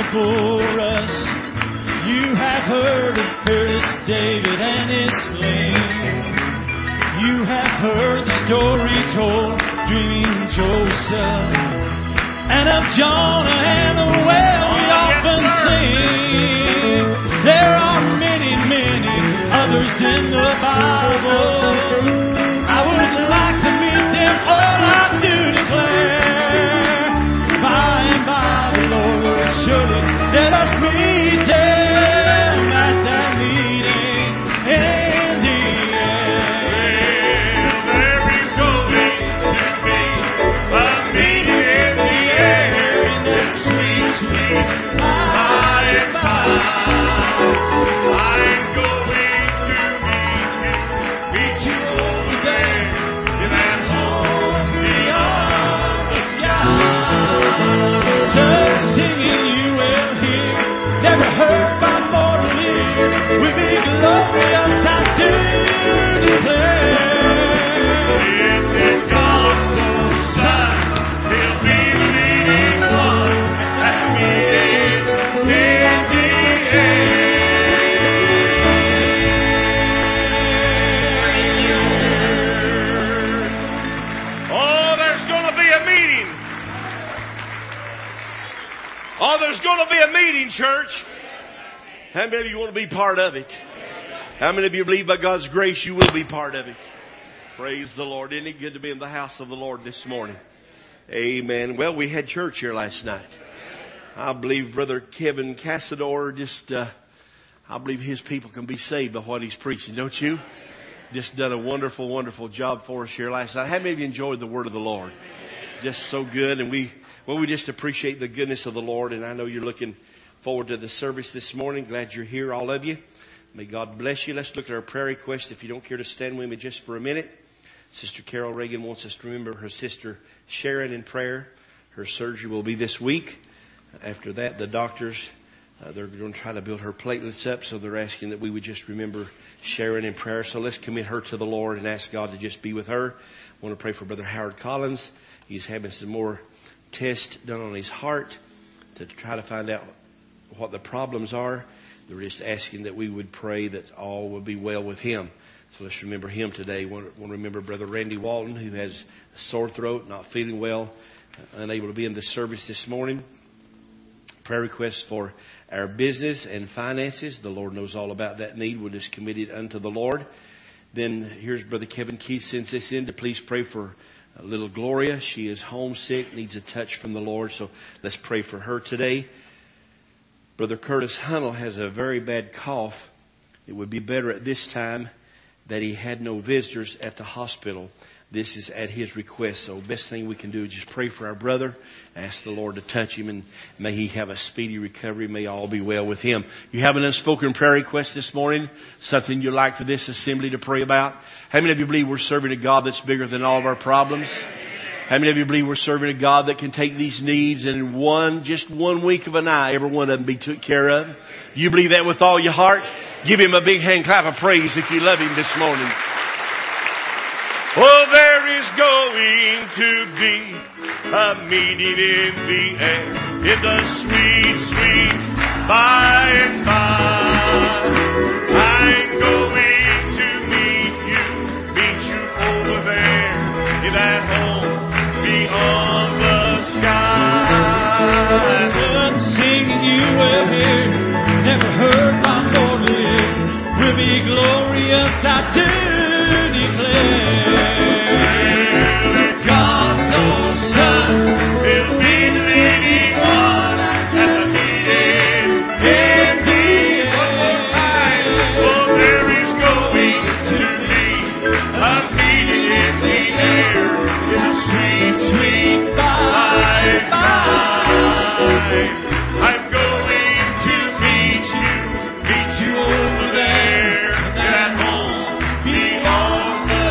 for us. You have heard of fearless David and his slain. You have heard the story told, dreaming Joseph, and of Jonah and the well we often sing. There are many, many others in the Bible. I would like to meet them all, I do declare. By and by the Lord will surely let us meet them at that meeting in the air. There is going to be a meeting in the air, in that sweet, sweet by and by. I'm going to meet you over there in that home beyond the sky. Such singing you will hear, never heard by mortal ear, will be glorious, I do declare. Yes, and God's own Son, He'll be the leading one at the meeting in the air. Oh, there's going to be a meeting. Oh, there's going to be a meeting, church. How many of you want to be part of it? How many of you believe by God's grace you will be part of it? Praise the Lord. Isn't it good to be in the house of the Lord this morning? Amen. Well, we had church here last night. I believe Brother Kevin Cassador I believe his people can be saved by what he's preaching, don't you? Just done a wonderful, wonderful job for us here last night. How many of you enjoyed the word of the Lord? Just so good. And we just appreciate the goodness of the Lord. And I know you're looking forward to the service this morning. Glad you're here, all of you. May God bless you. Let's look at our prayer request. If you don't care to stand with me just for a minute. Sister Carol Reagan wants us to remember her sister Sharon in prayer. Her surgery will be this week. After that, the doctors, they're going to try to build her platelets up. So they're asking that we would just remember Sharon in prayer. So let's commit her to the Lord and ask God to just be with her. I want to pray for Brother Howard Collins. He's having some more tests done on his heart to try to find out what the problems are. They're just asking that we would pray that all will be well with him. So let's remember him today. We want to remember Brother Randy Walton, who has a sore throat, not feeling well, unable to be in the service this morning. Prayer requests for our business and finances. The Lord knows all about that need. We'll just commit it unto the Lord. Then here's Brother Kevin Keith sends this in to please pray for little Gloria. She is homesick, needs a touch from the Lord. So let's pray for her today. Brother Curtis Hunnell has a very bad cough. It would be better at this time that he had no visitors at the hospital. This is at his request. So best thing we can do is just pray for our brother. Ask the Lord to touch him and may he have a speedy recovery. May all be well with him. You have an unspoken prayer request this morning? Something you'd like for this assembly to pray about? How many of you believe we're serving a God that's bigger than all of our problems? How many of you believe we're serving a God that can take these needs and in just 1 week of an eye, every one of them be took care of? You believe that with all your heart? Give him a big hand clap of praise if you love him this morning. Oh, there is going to be a meeting in the air, in the sweet, sweet by and by. I'm going to meet you over there in that home beyond the sky. Such singing you will hear, never heard by mortal ear, will be glorious, I do declare. God's own Son will be the leading one at the meeting in the air. Oh, there is going to be a meeting in the air, in the sweet, sweet by and by. I'm going to meet you over there, at home beyond the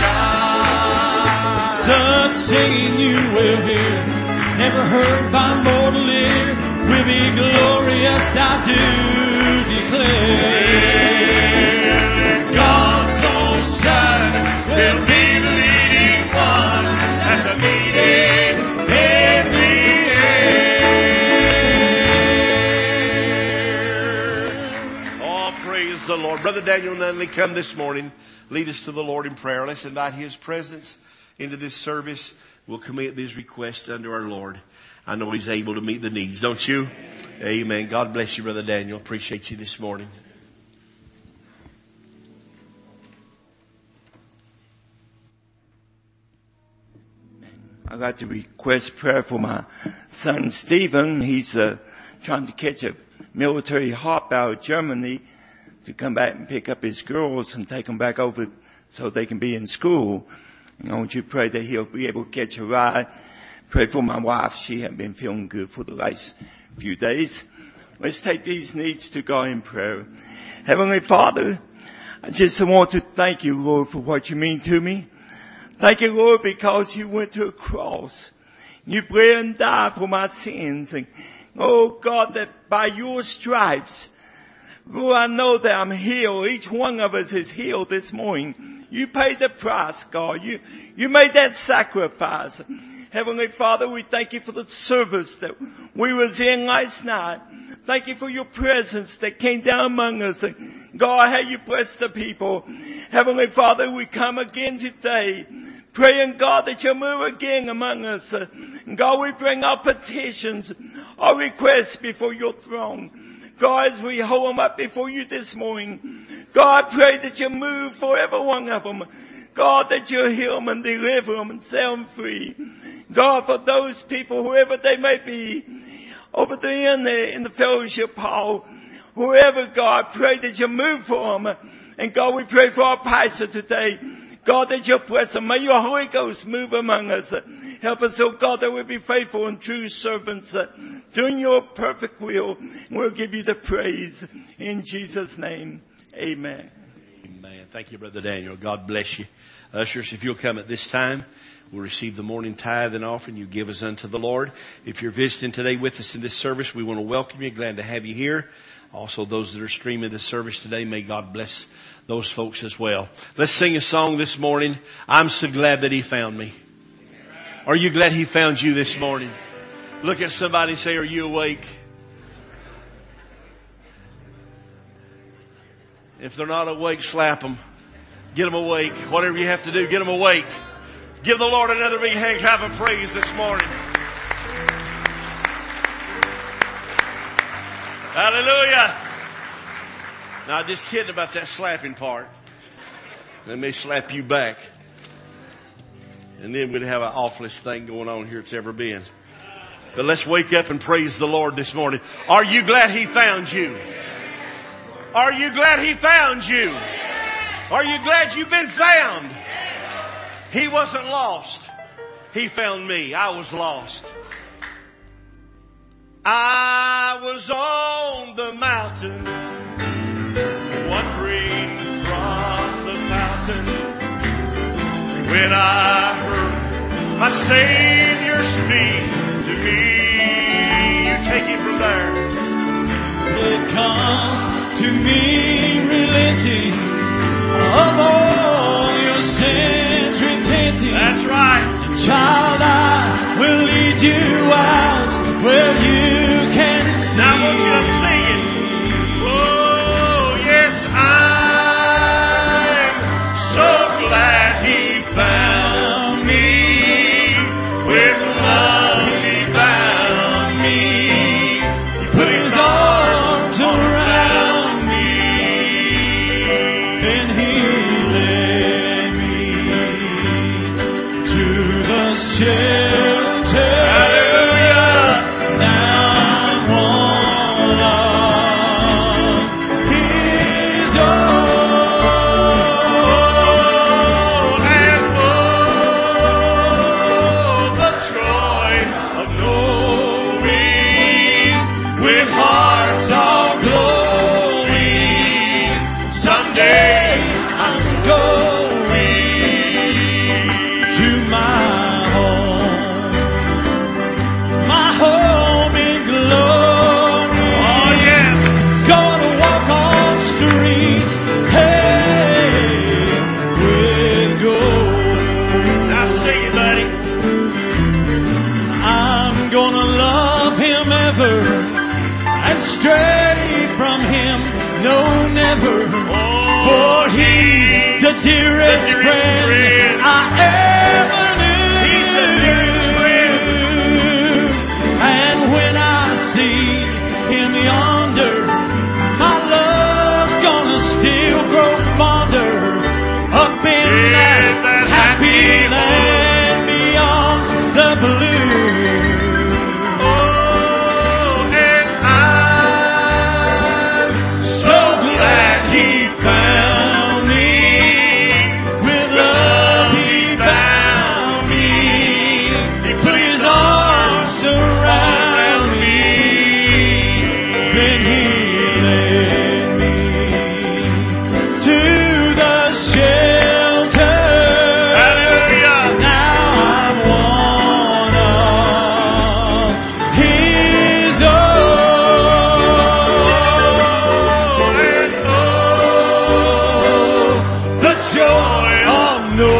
sky. Such singing you will hear, never heard by mortal ear, will be glorious, I do declare. God's own Son will be the leading one at the meeting in the air. Praise the Lord. Brother Daniel Nunley, come this morning. Lead us to the Lord in prayer. Let's invite His presence into this service. We'll commit these requests unto our Lord. I know He's able to meet the needs, don't you? Amen. God bless you, Brother Daniel. Appreciate you this morning. I'd like to request prayer for my son Stephen. He's trying to catch a military hop out of Germany to come back and pick up his girls and take them back over so they can be in school. And I want you to pray that he'll be able to catch a ride. Pray for my wife. She hasn't been feeling good for the last few days. Let's take these needs to God in prayer. Heavenly Father, I just want to thank you, Lord, for what you mean to me. Thank you, Lord, because you went to a cross. You bled and died for my sins. And, oh God, that by your stripes, Lord, I know that I'm healed. Each one of us is healed this morning. You paid the price, God. You made that sacrifice. Heavenly Father, we thank you for the service that we was in last night. Thank you for your presence that came down among us. God, how you bless the people. Heavenly Father, we come again today, praying, God, that you'll move again among us. God, we bring our petitions, our requests before your throne. God, as we hold them up before you this morning, God, I pray that you move for every one of them. God, that you heal them and deliver them and set them free. God, for those people, whoever they may be, over there in the fellowship hall, whoever, God, pray that you move for them. And God, we pray for our pastor today. God, that you bless them. May your Holy Ghost move among us. Help us, oh God, that we'll be faithful and true servants, doing your perfect will. And we'll give you the praise in Jesus' name. Amen. Amen. Thank you, Brother Daniel. God bless you. Ushers, if you'll come at this time, we'll receive the morning tithe and offering you give us unto the Lord. If you're visiting today with us in this service, we want to welcome you. Glad to have you here. Also, those that are streaming this service today, may God bless those folks as well. Let's sing a song this morning. I'm so glad that He found me. Are you glad He found you this morning? Look at somebody and say, are you awake? If they're not awake, slap them. Get them awake. Whatever you have to do, get them awake. Give the Lord another big hand clap of praise this morning. Hallelujah. Now, just kidding about that slapping part. Let me slap you back. And then we'd have an awfulest thing going on here it's ever been. But let's wake up and praise the Lord this morning. Are you glad He found you? Are you glad He found you? Are you glad you've been found? He wasn't lost. He found me. I was lost. I was on the mountain, wandering from the fountain, when I heard my Savior speak to me. You take it from there. Said, come to me, relenting of all your sins, repenting. That's right. Child, I will lead you out where you can see. Now I want you to sing it. Oh, yes, I'm so glad He found me. With love He found me. He put His arms around me. And He led me to the shelter. Stray from Him, No, never. For He's the dearest friend I ever knew. He's the dearest friend. And when I see Him yonder, my love's gonna still grow fonder up in that happy land beyond the blue. Oh, and I'm so glad He found me. With love He found me. He put His arms Around me. Then He led me to the shelter. Hallelujah. Now I'm one of His own. And oh, the joy Of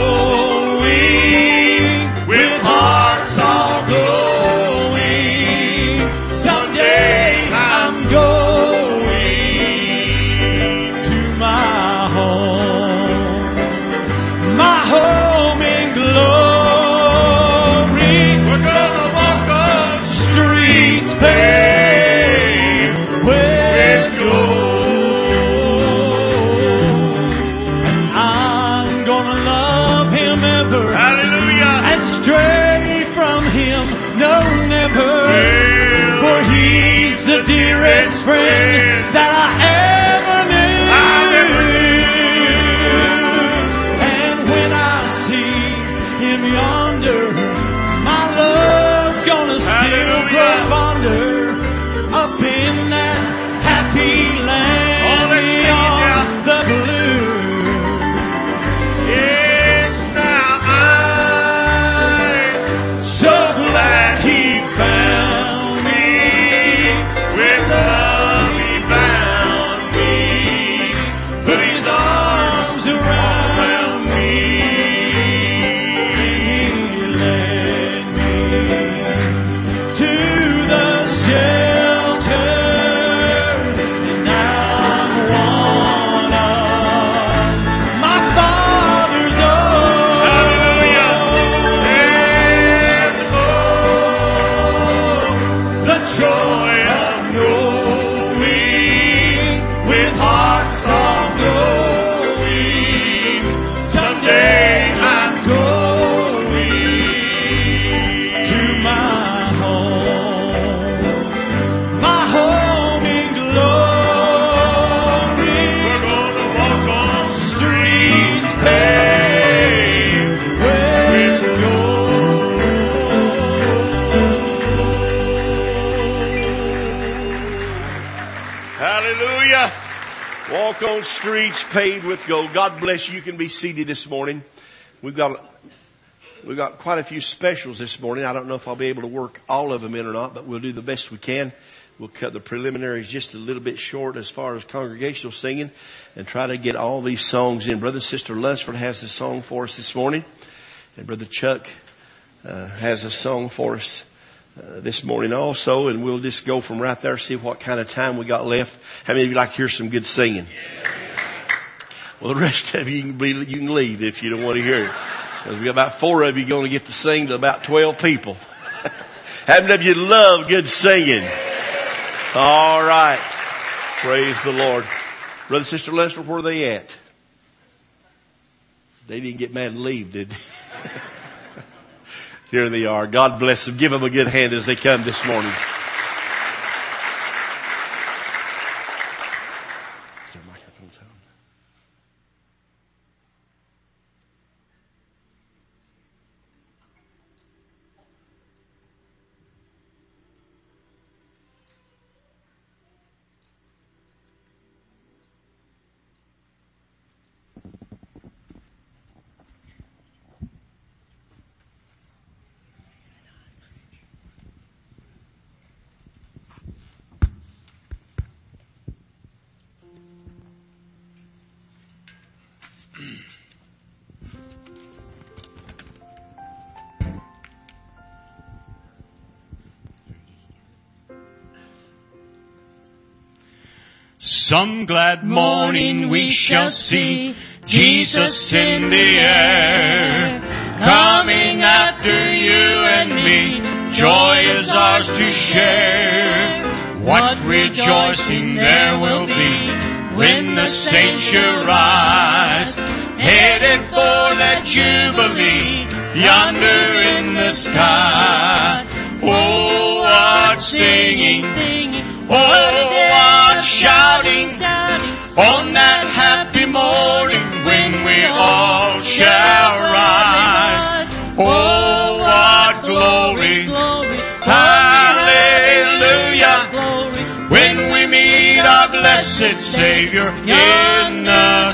knowing with hearts all glowing, someday I'm going to my home in glory. we're gonna walk on Streets paved with gold. I'm gonna love Him ever Hallelujah. and stray from Him, no, never. For He's the dearest friend that I ever knew. And when I see Him yonder, my love's gonna still grow Hallelujah. fonder up in that happy land Oh, let's sing it beyond the blue. Yes, now I'm So glad He found me. with love He found me. Put His arms around me. He led me to the shelter. And now I'm one of my Father's own. Hallelujah. And oh, The joy of knowing with hearts all glowing, someday I'm going to my home in glory. we're gonna walk on Streets paved with Hallelujah. Walk on streets paved with gold. God bless you. You can be seated this morning. We've got quite a few specials this morning. I don't know if I'll be able to work all of them in or not, but we'll do the best we can. We'll cut the preliminaries just a little bit short as far as congregational singing and try to get all these songs in. Brother and Sister Lunsford has the song for us this morning. And Brother Chuck has a song for us this morning also. And we'll just go from right there, see what kind of time we got left. How many of you like to hear some good singing? Well, the rest of you can leave if you don't want to hear it. Because we got about 4 of you going to get to sing to about 12 people. How many of you love good singing? All right. Praise the Lord. Brother and Sister Lester, where are they at? They didn't get mad and leave, did they? Here they are. God bless them. Give them a good hand as they come this morning. Their microphone's on. Some glad morning we shall see Jesus in the air, coming after you and me. Joy is ours to share. What rejoicing there will be when the saints shall rise, headed for that jubilee yonder in the sky. Oh, what singing, oh, what shouting on that happy morning when we all shall rise. Oh, what glory, hallelujah, when we meet our blessed Savior in the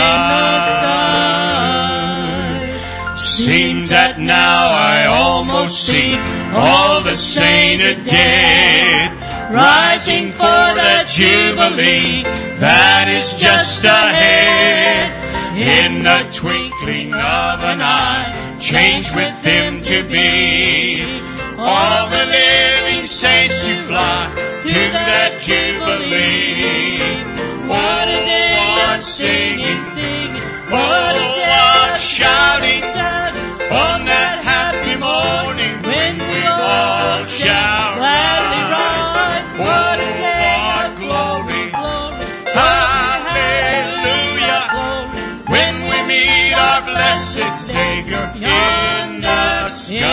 sky. Seems that now I almost see all the sainted dead, rising for that jubilee that is just ahead. In the twinkling of an eye, change with them to be all the living saints to fly to that jubilee. What a day, what singing, what what shouting on that happy morning when we all shall gladly rise. What a day, what glory, hallelujah, when we meet our blessed Savior in the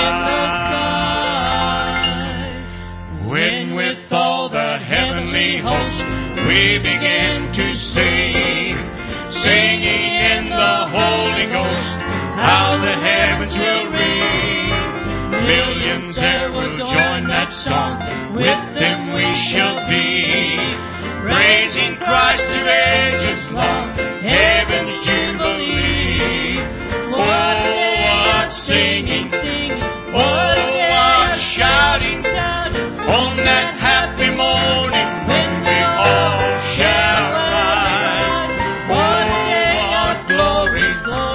sky. When with all the heavenly host we begin to sing, singing in the Holy Ghost, how the heavens will ring. Millions there will join that song, with them we shall be, praising Christ through ages long, heaven's jubilee. What singing, what shouting on that happy morning when we all shall rise. What glory,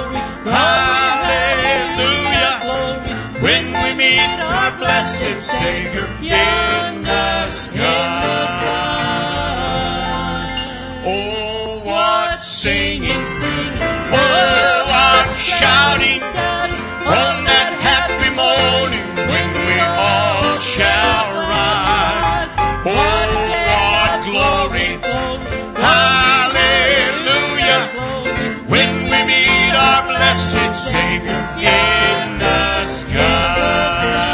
hallelujah, when we meet our blessed Savior in the sky. Oh, what singing, oh, what shouting on that happy morning when we all shall rise. Oh, what glory, hallelujah, when we meet our blessed Savior in the sky.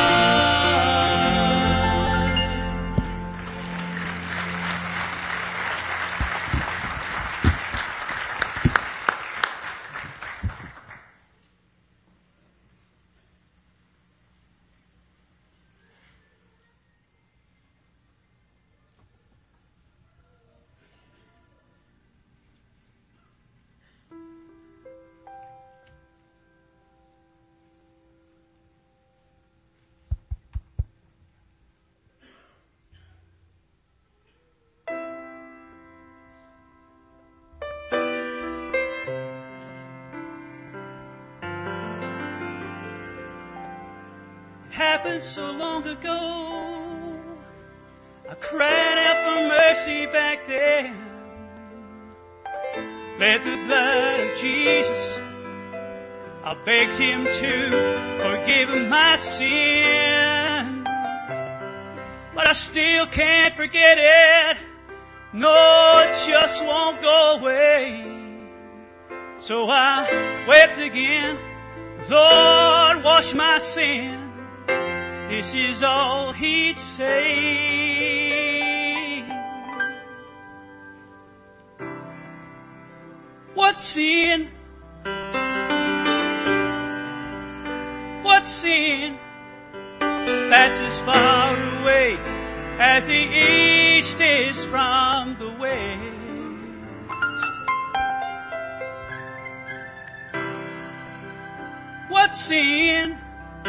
Happened so long ago, I cried out for mercy back then. Bled the blood of Jesus, I begged Him to forgive my sin. But I still can't forget it, no, it just won't go away. So I wept again, Lord, wash my sin. This is all He'd say. What sin? What sin? That's as far away as the east is from the west. What sin?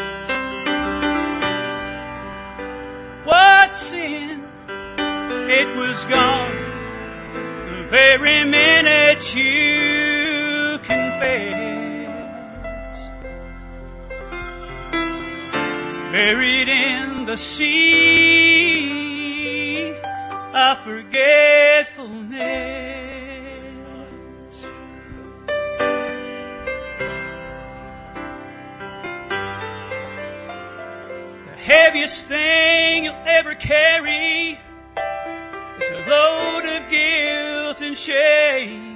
What sin? It was gone the very minute you confessed. Buried in the sea of forgetfulness. The heaviest thing you'll ever carry is a load of guilt and shame.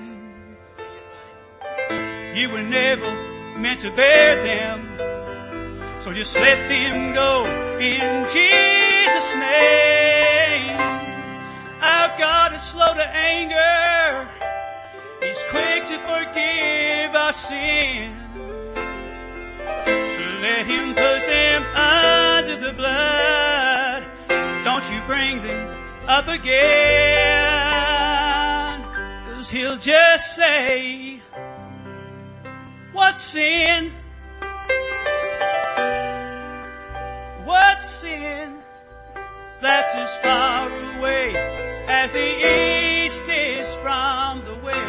You were never meant to bear them, so just let them go in Jesus' name. Our God is slow to anger, He's quick to forgive our sins. So let Him put them under the blood. Don't you bring them up again, 'cause He'll just say, "What's sin? What's sin? That's as far away as the east is from the west."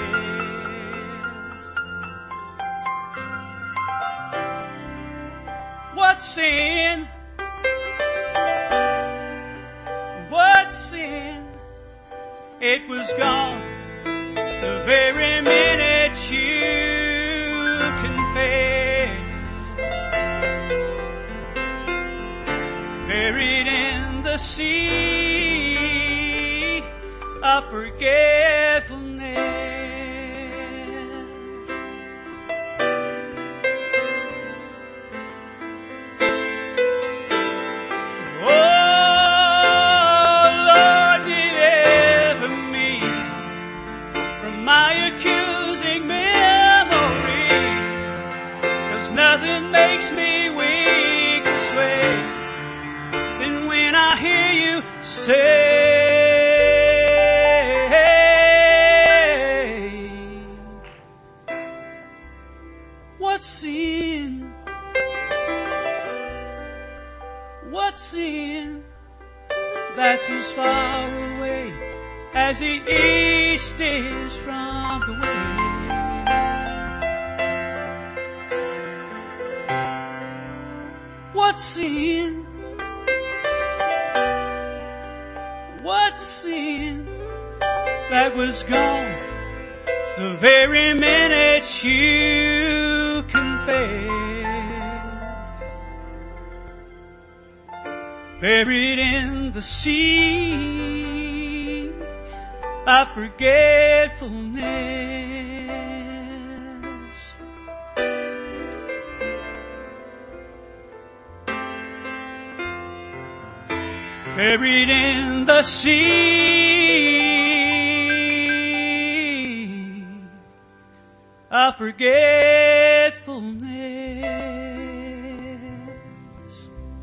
What's sin? What's sin? It was gone the very minute you confessed. Buried in the sea of forgetfulness. Oh, Lord, deliver me from my accusing memory, 'cause nothing makes me weak this way than when I hear you say, "What's sin? What's sin? That's as far away as the east is from the west." What's sin? What's sin? That was gone the very minute you confessed. Buried in the sea of forgetfulness. Buried in the sea of forgetfulness.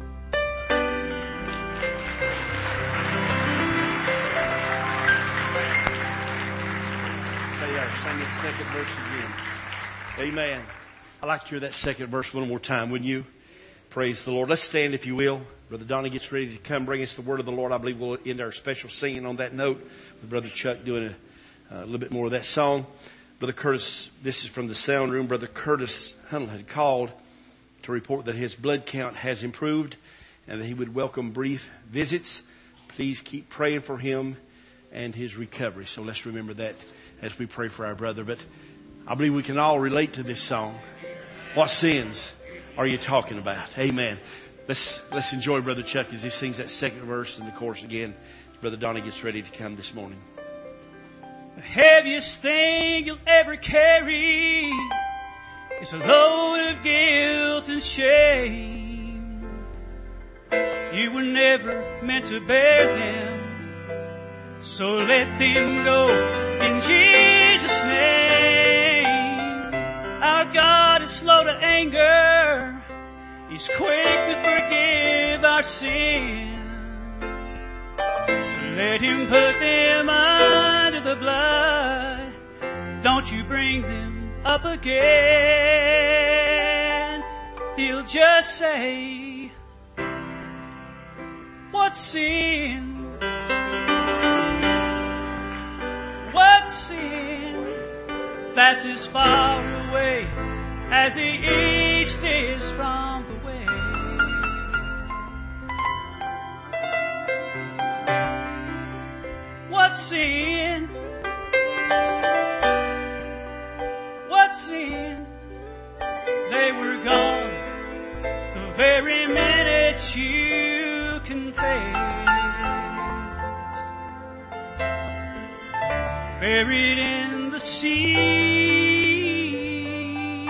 Stay there. Sing that second verse again. Amen. I'd like to hear that second verse one more time, wouldn't you? Praise the Lord. Let's stand, if you will. Brother Donnie gets ready to come bring us the word of the Lord. I believe we'll end our special singing on that note with Brother Chuck doing a little bit more of that song. Brother Curtis, this is from the sound room. Brother Curtis Hunnell had called to report that his blood count has improved and that he would welcome brief visits. Please keep praying for him and his recovery. So let's remember that as we pray for our brother. But I believe we can all relate to this song. What sins are you talking about? Amen. Let's enjoy Brother Chuck as he sings that second verse and the chorus again. Brother Donnie gets ready to come this morning. The heaviest thing you'll ever carry is a load of guilt and shame. You were never meant to bear them, so let them go in Jesus' name. Our God is slow to anger, He's quick to forgive our sin. Let Him put them under the blood. Don't you bring them up again. He'll just say, "What's sin? What's sin? That's as far away as the east is from the west." What's sin? without sin. They were gone the very minute you confessed. Buried in the sea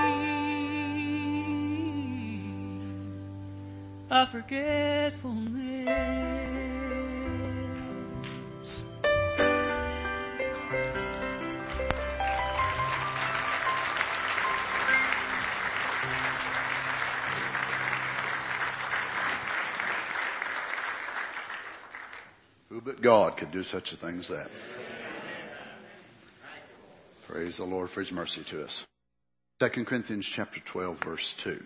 of forgetfulness. Who but God could do such a thing as that? Praise the Lord for His mercy to us. 2 Corinthians chapter 12, verse 2.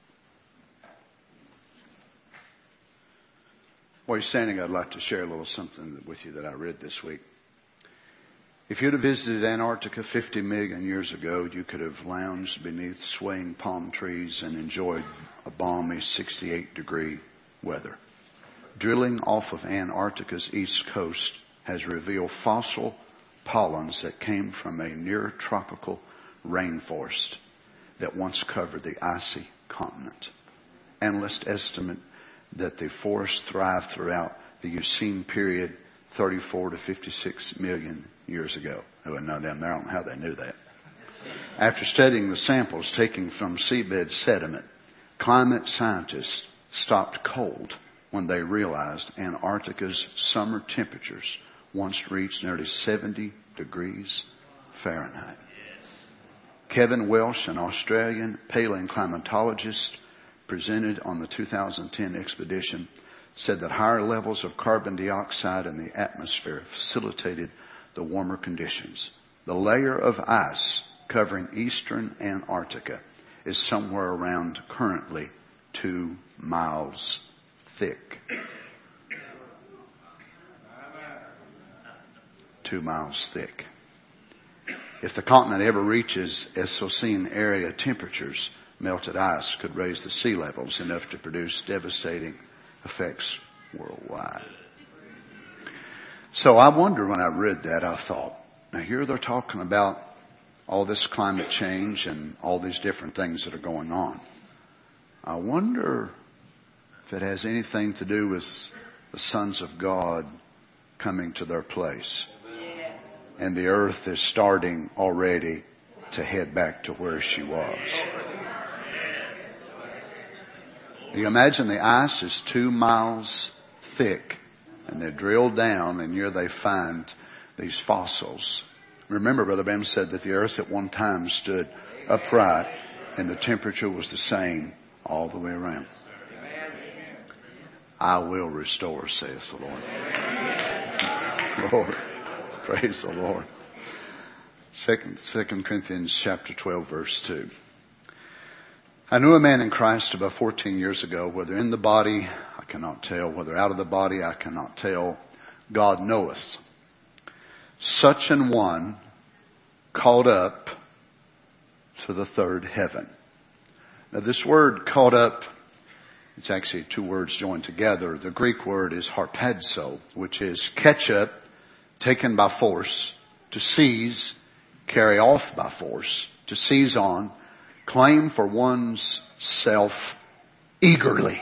While you're standing, I'd like to share a little something with you that I read this week. If you'd have visited Antarctica 50 million years ago, you could have lounged beneath swaying palm trees and enjoyed a balmy 68-degree weather. Drilling off of Antarctica's east coast has revealed fossil pollens that came from a near-tropical rainforest that once covered the icy continent. Analysts estimate that the forest thrived throughout the Eocene period 34 to 56 million years ago. I wouldn't know them there. I don't know how they knew that. After studying the samples taken from seabed sediment, climate scientists stopped cold when they realized Antarctica's summer temperatures once reached nearly 70 degrees Fahrenheit. Kevin Welsh, an Australian paleoclimatologist, presented on the 2010 expedition, said that higher levels of carbon dioxide in the atmosphere facilitated the warmer conditions. The layer of ice covering eastern Antarctica is somewhere around currently 2 miles thick. 2 miles thick. If the continent ever reaches Eocene area temperatures, melted ice could raise the sea levels enough to produce devastating effects worldwide. So I wonder, when I read that, I thought, now here they're talking about all this climate change and all these different things that are going on. I wonder if it has anything to do with the sons of God coming to their place. And the earth is starting already to head back to where she was. You imagine the ice is 2 miles thick, and they drill down, and here they find these fossils. Remember, Brother Branham said that the earth at one time stood upright, and the temperature was the same all the way around. I will restore, saith the Lord. Lord, praise the Lord. 2 Corinthians chapter 12, verse 2. I knew a man in Christ about 14 years ago, whether in the body, I cannot tell, whether out of the body, I cannot tell. God knoweth. Such an one caught up to the third heaven. Now this word caught up, it's actually 2 words joined together. The Greek word is harpazo, which is catch up, taken by force, to seize, carry off by force, to seize on, claim for one's self eagerly,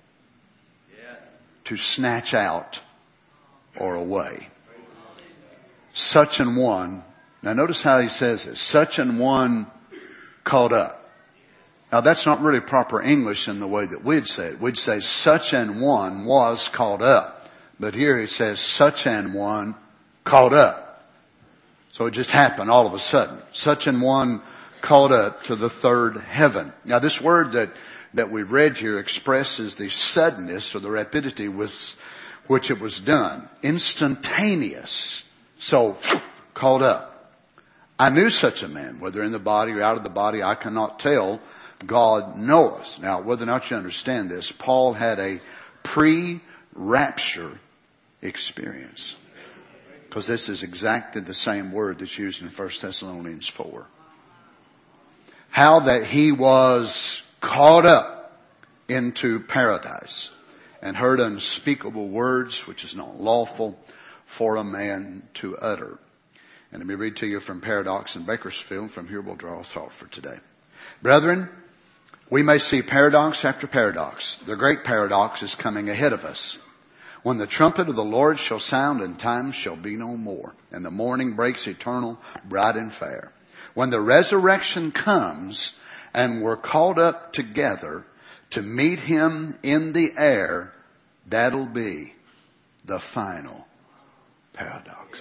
to snatch out or away. Such an one, now notice how he says it, such an one caught up. Now that's not really proper English in the way that we'd say it. We'd say such an one was caught up. But here he says such an one caught up. So it just happened all of a sudden. Such an one caught up to the third heaven. Now this word that we've read here expresses the suddenness or the rapidity with which it was done. Instantaneous. So, caught up. I knew such a man, whether in the body or out of the body, I cannot tell. God knoweth. Now, whether or not you understand this, Paul had a pre-rapture experience. Because this is exactly the same word that's used in 1 Thessalonians 4. How that he was caught up into paradise and heard unspeakable words which is not lawful for a man to utter. And let me read to you from Paradox in Bakersfield. From here we'll draw a thought for today. Brethren, we may see paradox after paradox. The great paradox is coming ahead of us. When the trumpet of the Lord shall sound and time shall be no more, and the morning breaks eternal, bright and fair. When the resurrection comes and we're called up together to meet Him in the air, that'll be the final paradox.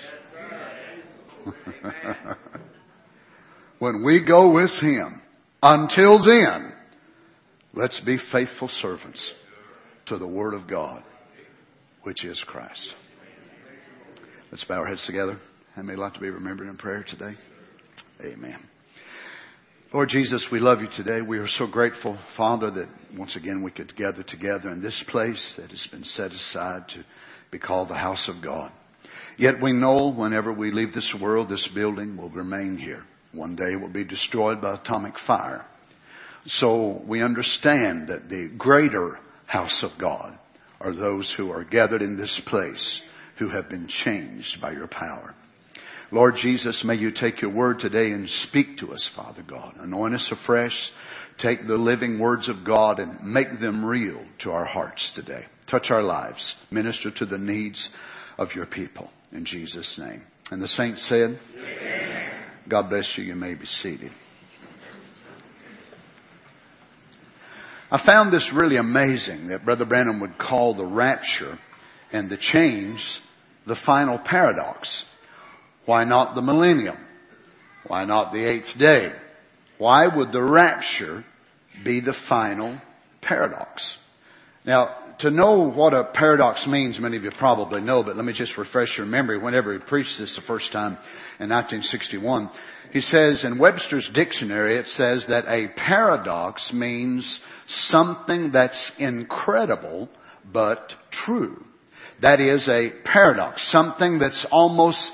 When we go with Him, until then, let's be faithful servants to the Word of God, which is Christ. Let's bow our heads together. How many like to be remembered in prayer today? Amen. Lord Jesus, we love You today. We are so grateful, Father, that once again we could gather together in this place that has been set aside to be called the house of God. Yet we know whenever we leave this world, this building will remain here. One day it will be destroyed by atomic fire. So we understand that the greater house of God are those who are gathered in this place who have been changed by Your power. Lord Jesus, may You take Your word today and speak to us, Father God. Anoint us afresh. Take the living words of God and make them real to our hearts today. Touch our lives. Minister to the needs of Your people. In Jesus' name. And the saints said, Amen. God bless you. You may be seated. I found this really amazing that Brother Branham would call the rapture and the change the final paradox. Why not the millennium? Why not the eighth day? Why would the rapture be the final paradox? Now, to know what a paradox means, many of you probably know, but let me just refresh your memory. Whenever he preached this the first time in 1961, he says in Webster's dictionary, it says that a paradox means something that's incredible but true. That is a paradox, something that's almost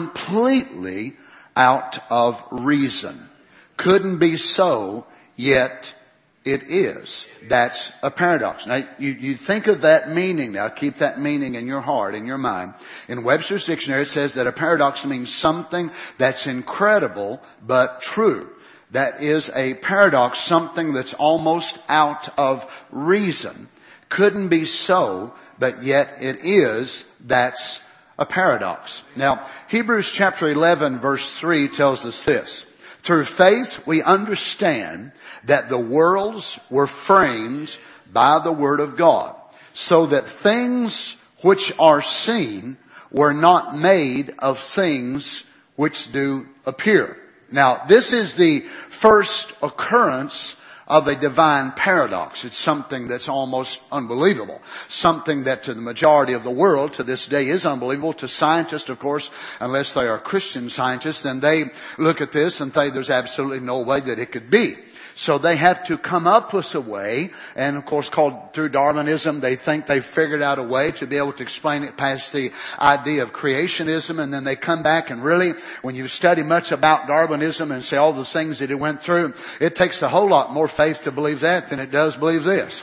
completely out of reason. Couldn't be so, yet it is. That's a paradox. Now, you think of that meaning now. Keep that meaning in your heart, in your mind. In Webster's dictionary, it says that a paradox means something that's incredible but true. That is a paradox, something that's almost out of reason. Couldn't be so, but yet it is. That's a paradox. Now, Hebrews chapter 11 verse 3 tells us this. Through faith we understand that the worlds were framed by the Word of God, so that things which are seen were not made of things which do appear. Now, this is the first occurrence of a divine paradox. It's something that's almost unbelievable. Something that to the majority of the world to this day is unbelievable. To scientists, of course, unless they are Christian scientists, then they look at this and think there's absolutely no way that it could be. So they have to come up with a way, and of course called through Darwinism, they think they've figured out a way to be able to explain it past the idea of creationism, and then they come back and really, when you study much about Darwinism and see all the things that it went through, it takes a whole lot more faith to believe that than it does believe this.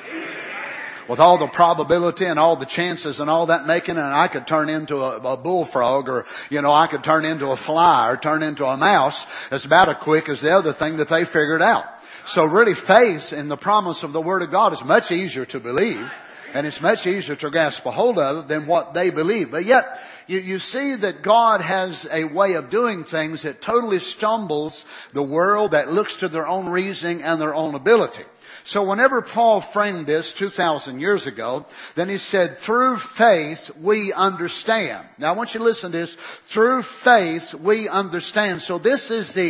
With all the probability and all the chances and all that making, and I could turn into a bullfrog, or, I could turn into a fly or turn into a mouse. It's about as quick as the other thing that they figured out. So really faith in the promise of the Word of God is much easier to believe, and it's much easier to grasp a hold of than what they believe. But yet, you see that God has a way of doing things that totally stumbles the world that looks to their own reasoning and their own ability. So whenever Paul framed this 2,000 years ago, then he said, through faith we understand. Now I want you to listen to this. Through faith we understand. So this is the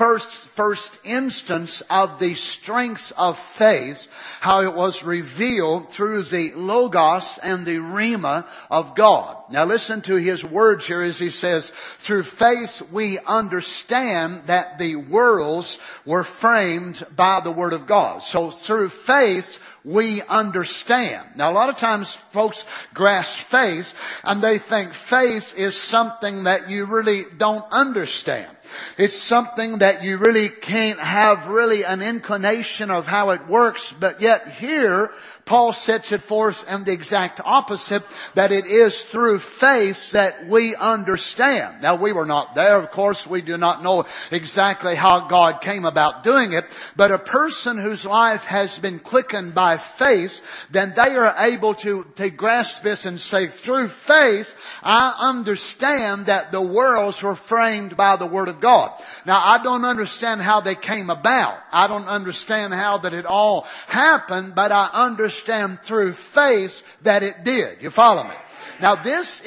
first instance of the strength of faith, how it was revealed through the Logos and the Rhema of God. Now listen to his words here as he says, through faith we understand that the worlds were framed by the Word of God. So through faith we understand. Now a lot of times folks grasp faith and they think faith is something that you really don't understand. It's something that you really can't have really an inclination of how it works, but yet here, Paul sets it forth in the exact opposite, that it is through faith that we understand. Now, we were not there, of course. We do not know exactly how God came about doing it. But a person whose life has been quickened by faith, then they are able to grasp this and say, through faith, I understand that the worlds were framed by the Word of God. Now, I don't understand how they came about. I don't understand how that it all happened, but I understand through faith that it did. You follow me? Now this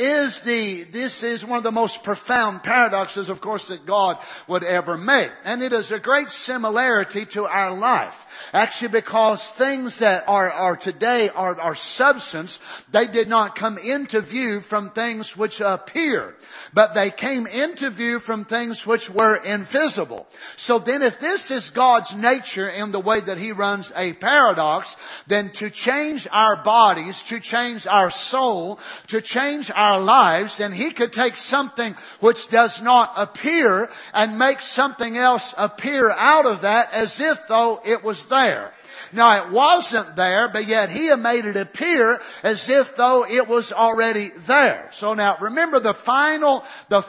is one of the most profound paradoxes, of course, that God would ever make. And it is a great similarity to our life. Actually, because things that are today are substance, they did not come into view from things which appear, but they came into view from things which were invisible. So then if this is God's nature in the way that He runs a paradox, then to change our bodies, to change our soul, to change our lives, then He could take something which does not appear and make something else appear out of that as if though it was there. Now it wasn't there, but yet He had made it appear as if though it was already there. So now remember, the final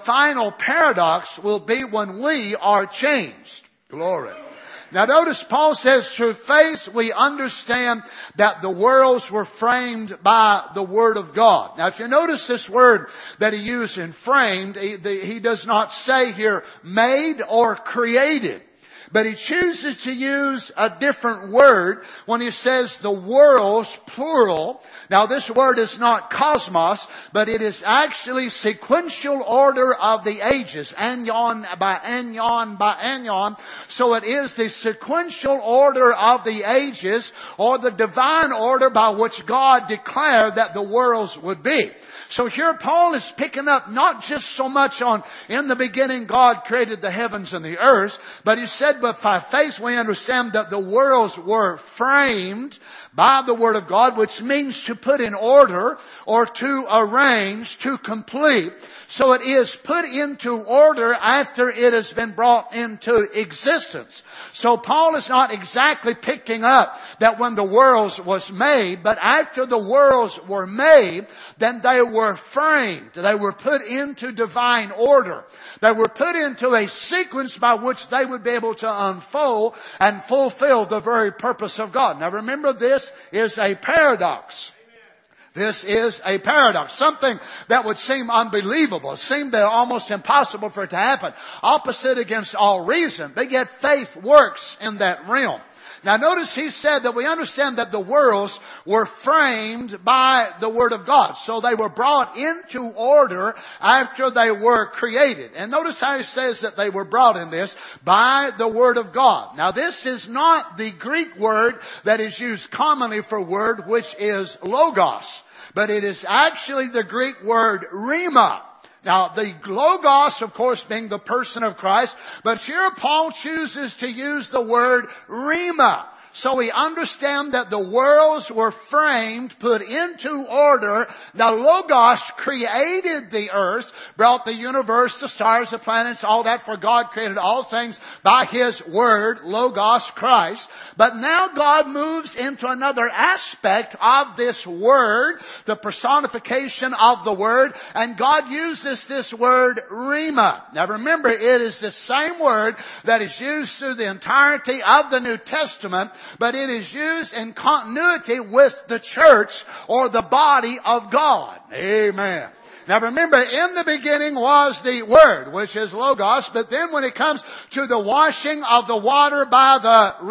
paradox will be when we are changed. Glory. Now notice Paul says, through faith we understand that the worlds were framed by the Word of God. Now if you notice this word that he used in framed, he does not say here made or created. But he chooses to use a different word when he says the worlds, plural. Now this word is not cosmos, but it is actually sequential order of the ages. Aion by aion by aion. So it is the sequential order of the ages, or the divine order by which God declared that the worlds would be. So here Paul is picking up not just so much on, in the beginning God created the heavens and the earth, but he said, but by faith we understand that the worlds were framed by the Word of God, which means to put in order or to arrange, to complete. So it is put into order after it has been brought into existence. So Paul is not exactly picking up that when the worlds was made, but after the worlds were made, then they were framed. They were put into divine order. They were put into a sequence by which they would be able to unfold and fulfill the very purpose of God. Now remember, this is a paradox. This is a paradox. Something that would seem unbelievable. Seem that almost impossible for it to happen. Opposite against all reason. But yet faith works in that realm. Now notice he said that we understand that the worlds were framed by the Word of God. So they were brought into order after they were created. And notice how he says that they were brought in this by the Word of God. Now this is not the Greek word that is used commonly for word, which is logos. But it is actually the Greek word rhema. Now, the Logos, of course, being the person of Christ, but here Paul chooses to use the word rhema. So we understand that the worlds were framed, put into order. The Logos created the earth, brought the universe, the stars, the planets, all that, for God created all things by His Word, Logos, Christ. But now God moves into another aspect of this Word, the personification of the Word, and God uses this word rhema. Now remember, it is the same word that is used through the entirety of the New Testament, but it is used in continuity with the church or the body of God. Amen. Now remember, in the beginning was the Word, which is Logos, but then when it comes to the washing of the water by the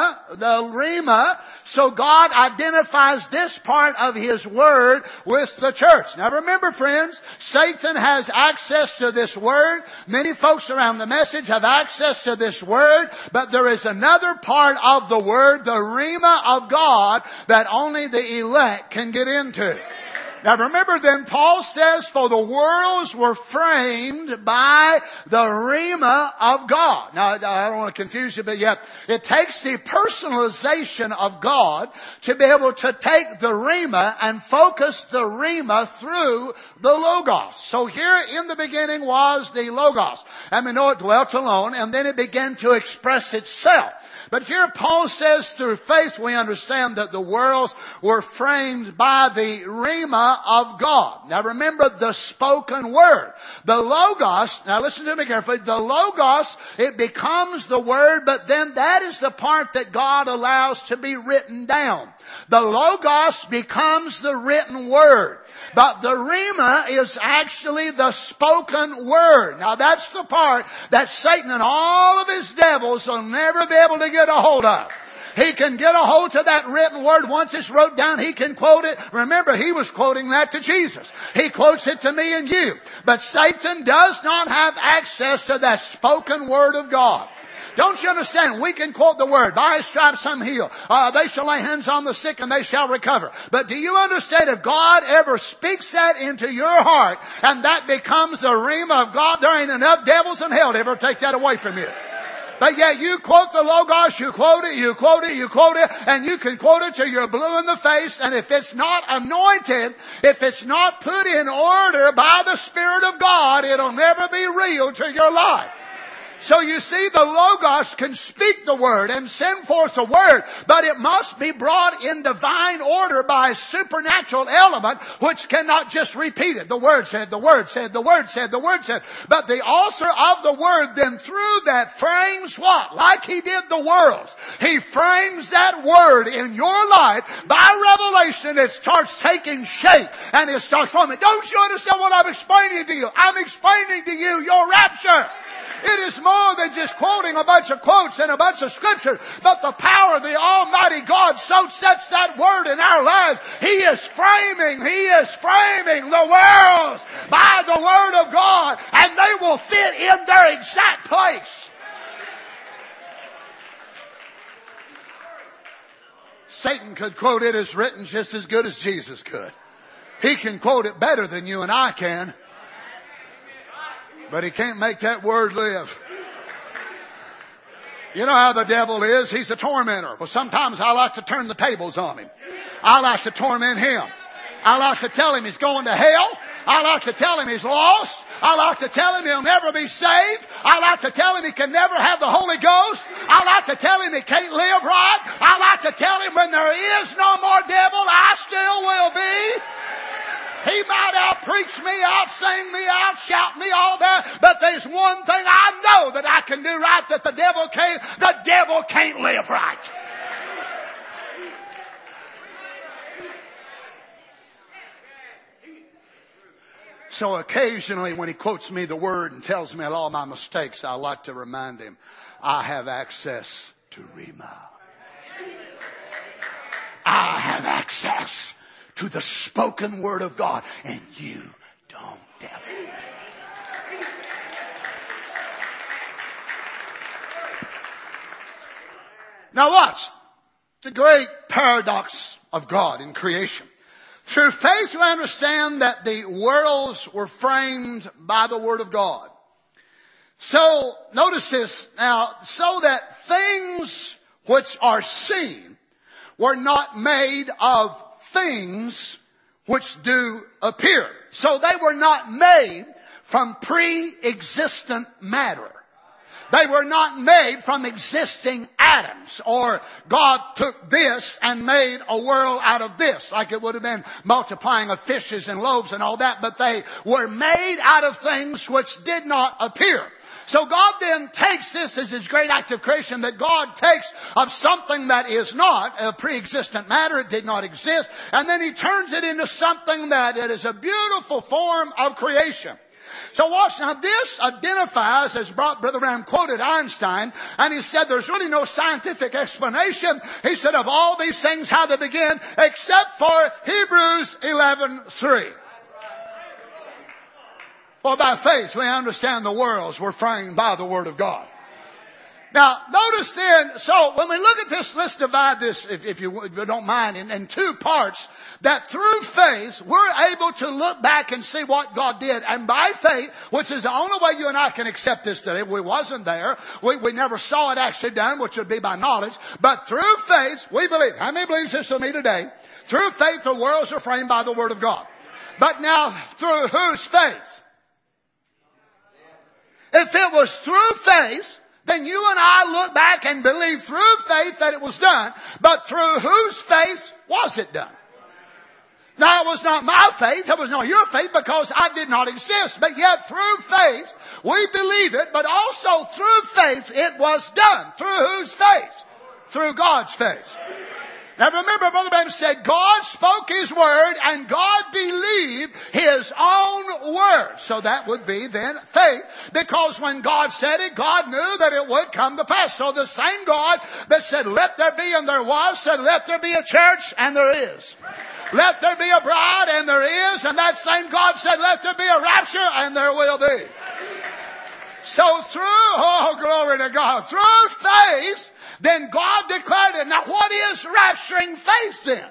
Rhema, so God identifies this part of His Word with the church. Now remember, friends, Satan has access to this Word. Many folks around the message have access to this Word, but there is another part of the Word, the Rhema of God, that only the elect can get into. Now remember then, Paul says, for the worlds were framed by the Rhema of God. Now, I don't want to confuse you, but yet it takes the personalization of God to be able to take the Rhema and focus the Rhema through the Logos. So here in the beginning was the Logos. And we know it dwelt alone, and then it began to express itself. But here Paul says through faith we understand that the worlds were framed by the Rhema of God. Now remember the spoken word. The Logos, now listen to me carefully, the Logos, it becomes the word, but then that is the part that God allows to be written down. The Logos becomes the written word. But the Rhema is actually the spoken word. Now that's the part that Satan and all of his devils will never be able to get a hold of. He can get a hold to that written word. Once it's wrote down, he can quote it. Remember, he was quoting that to Jesus. He quotes it to me and you. But Satan does not have access to that spoken word of God. Don't you understand? We can quote the word. By his stripes I'm healed. They shall lay hands on the sick and they shall recover. But do you understand, if God ever speaks that into your heart and that becomes the Rhema of God, there ain't enough devils in hell to ever take that away from you. But yet you quote the Logos, you quote it, you quote it, you quote it, and you can quote it till you're blue in the face, and if it's not anointed, if it's not put in order by the Spirit of God, it'll never be real to your life. So you see, the Logos can speak the word and send forth the word, but it must be brought in divine order by a supernatural element which cannot just repeat it. The word said, the word said, the word said, the word said. But the author of the word then through that frames what? Like he did the worlds. He frames that word in your life. By revelation it starts taking shape and it starts forming. Don't you understand what I'm explaining to you? I'm explaining to you your rapture. It is more than just quoting a bunch of quotes and a bunch of scriptures, but the power of the Almighty God so sets that word in our lives. He is framing the worlds by the Word of God, and they will fit in their exact place. Satan could quote it as written just as good as Jesus could. He can quote it better than you and I can. But he can't make that word live. You know how the devil is. He's a tormentor. Well, sometimes I like to turn the tables on him. I like to torment him. I like to tell him he's going to hell. I like to tell him he's lost. I like to tell him he'll never be saved. I like to tell him he can never have the Holy Ghost. I like to tell him he can't live right. I like to tell him when there is no more devil, I still will be. He might out-preach me, out-sing me, out-shout me, all that. But there's one thing I know that I can do right that the devil can't. The devil can't live right. So occasionally when he quotes me the word and tells me all my mistakes, I like to remind him, I have access to Rhema. I have access to the spoken word of God, and you don't, devil. Now watch the great paradox of God in creation. Through faith we understand that the worlds were framed by the Word of God. So notice this now, so that things which are seen were not made of things which do appear. So they were not made from pre-existent matter. They were not made from existing atoms, or God took this and made a world out of this, like it would have been multiplying of fishes and loaves and all that, but they were made out of things which did not appear. So God then takes this as his great act of creation, that God takes of something that is not a pre-existent matter, it did not exist, and then he turns it into something that it is a beautiful form of creation. So watch now, this identifies, as Brother Branham quoted Einstein, and he said there's really no scientific explanation. He said of all these things how they begin, except for Hebrews 11:3. For by faith we understand the worlds were framed by the Word of God. Now, notice then, so when we look at this, let's divide this, if you don't mind, in two parts. That through faith, we're able to look back and see what God did. And by faith, which is the only way you and I can accept this today. We wasn't there. We never saw it actually done, which would be by knowledge. But through faith, we believe. How many believes this with me today? Through faith, the worlds are framed by the Word of God. But now, through whose faith? If it was through faith, then you and I look back and believe through faith that it was done. But through whose faith was it done? Now, it was not my faith, it was not your faith, because I did not exist. But yet through faith, we believe it, but also through faith it was done. Through whose faith? Through God's faith. Now remember, Brother Branham said God spoke His word and God believed His own word. So that would be then faith, because when God said it, God knew that it would come to pass. So the same God that said let there be and there was, said let there be a church and there is. Let there be a bride and there is, and that same God said let there be a rapture and there will be. So through, oh glory to God, through faith, then God declared it. Now what is rapturing faith then?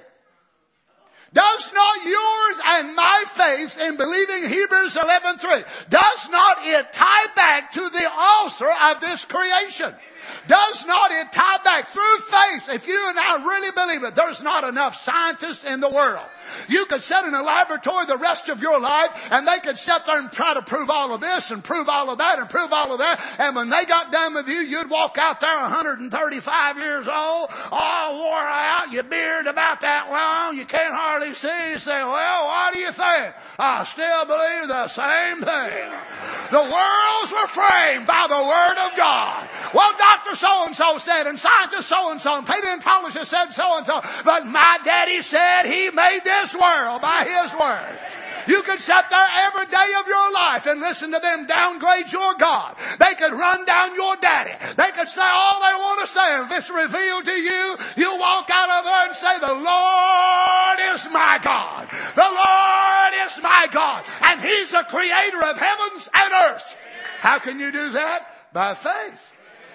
Does not yours and my faith in believing Hebrews 11:3, does not it tie back to the author of this creation? Does not it tie back through faith? If you and I really believe it, there's not enough scientists in the world. You could sit in a laboratory the rest of your life and they could sit there and try to prove all of this and prove all of that and prove all of that. And when they got done with you, you'd walk out there 135 years old, all wore out, your beard about that long, you can't hardly see. You say, well, what do you think? I still believe the same thing. The worlds were framed by the Word of God. Well, Dr. So-and-so said, and scientist so-and-so, and paleontologist said so-and-so, but my daddy said He made this world by His Word. You could sit there every day of your life and listen to them downgrade your God. They could run down your daddy. They could say all they want to say. If it's revealed to you, you walk out of there and say, the Lord is my God. The Lord is my God. And He's the creator of heavens and earth. How can you do that? By faith.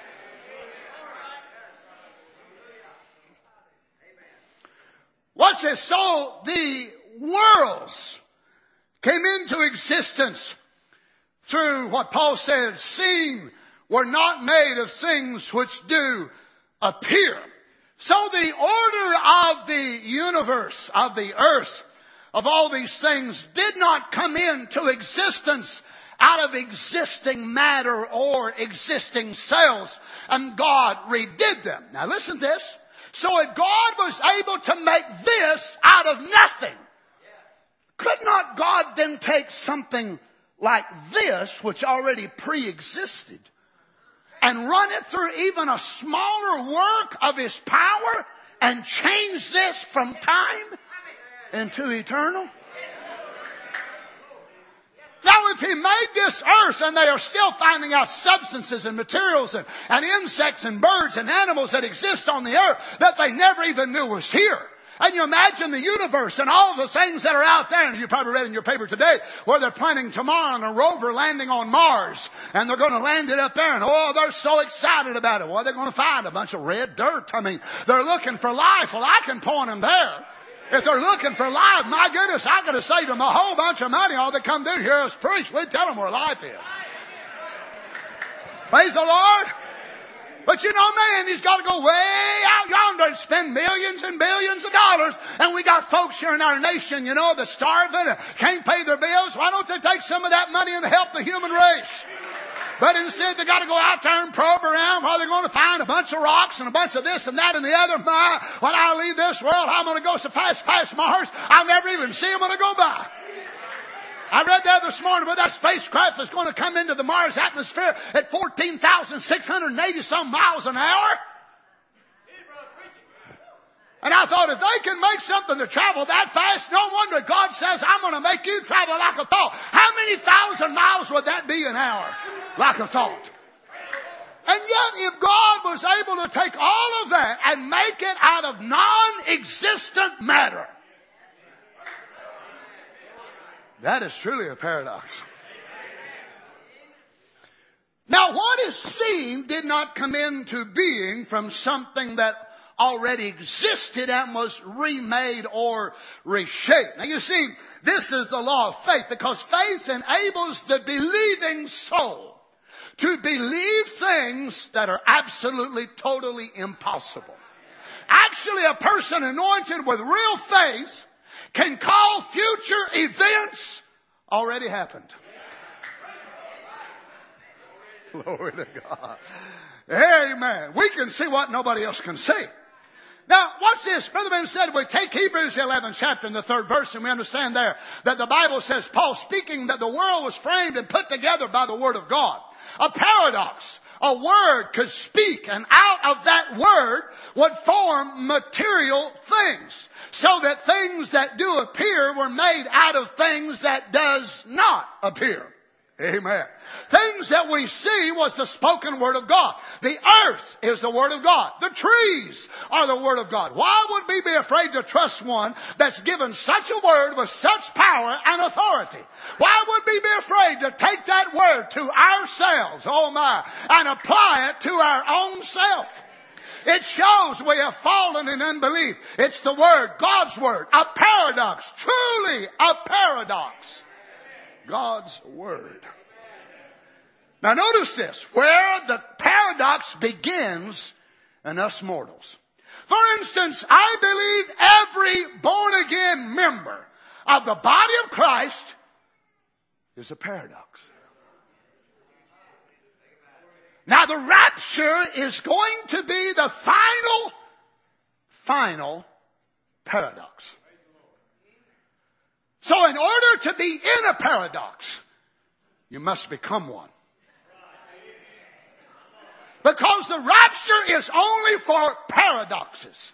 What's this? So the worlds came into existence through what Paul said, seeing were not made of things which do appear. So the order of the universe, of the earth, of all these things did not come into existence out of existing matter or existing cells, and God redid them. Now listen to this. So if God was able to make this out of nothing, could not God then take something like this, which already pre-existed, and run it through even a smaller work of His power and change this from time into eternal? Now if He made this earth and they are still finding out substances and materials and insects and birds and animals that exist on the earth that they never even knew was here. And you imagine the universe and all the things that are out there. And you probably read in your paper today where they're planning tomorrow on a rover landing on Mars. And they're going to land it up there. And oh, they're so excited about it. Well, they're going to find a bunch of red dirt. I mean, they're looking for life. Well, I can point them there. If they're looking for life, my goodness, I could have saved them a whole bunch of money. All they come do here is preach. We'd tell them where life is. Praise the Lord. But you know, man, He's got to go way out yonder and spend millions and billions of dollars. And we got folks here in our nation, you know, that's starving and can't pay their bills. Why don't they take some of that money and help the human race? But instead they got to go out there and probe around where they're going to find a bunch of rocks and a bunch of this and that and the other. My, when I leave this world, I'm going to go so fast past Mars, I'll never even see them when I go by. I read that this morning, but that spacecraft is going to come into the Mars atmosphere at 14,680 some miles an hour. And I thought, if they can make something to travel that fast, no wonder God says, I'm going to make you travel like a thought. How many thousand miles would that be an hour? Like a thought. And yet, if God was able to take all of that and make it out of non-existent matter, that is truly a paradox. Now what is seen did not come into being from something that already existed and was remade or reshaped. Now you see, this is the law of faith, because faith enables the believing soul to believe things that are absolutely, totally impossible. Actually, a person anointed with real faith can call future events already happened. Glory to God. Amen. We can see what nobody else can see. Now, watch this. Brother Ben said we take Hebrews 11 chapter in the 3rd verse, and we understand there that the Bible says, Paul speaking that the world was framed and put together by the Word of God. A paradox. A word could speak, and out of that word would form material things. So that things that do appear were made out of things that does not appear. Amen. Things that we see was the spoken word of God. The earth is the word of God. The trees are the word of God. Why would we be afraid to trust one that's given such a word with such power and authority? Why would we be afraid to take that word to ourselves, oh my, and apply it to our own self? It shows we have fallen in unbelief. It's the word, God's word, a paradox, truly a paradox. God's word. Now notice this, where the paradox begins in us mortals. For instance, I believe every born again member of the body of Christ is a paradox. Now the rapture is going to be the final paradox. So in order to be in a paradox, you must become one. Because the rapture is only for paradoxes.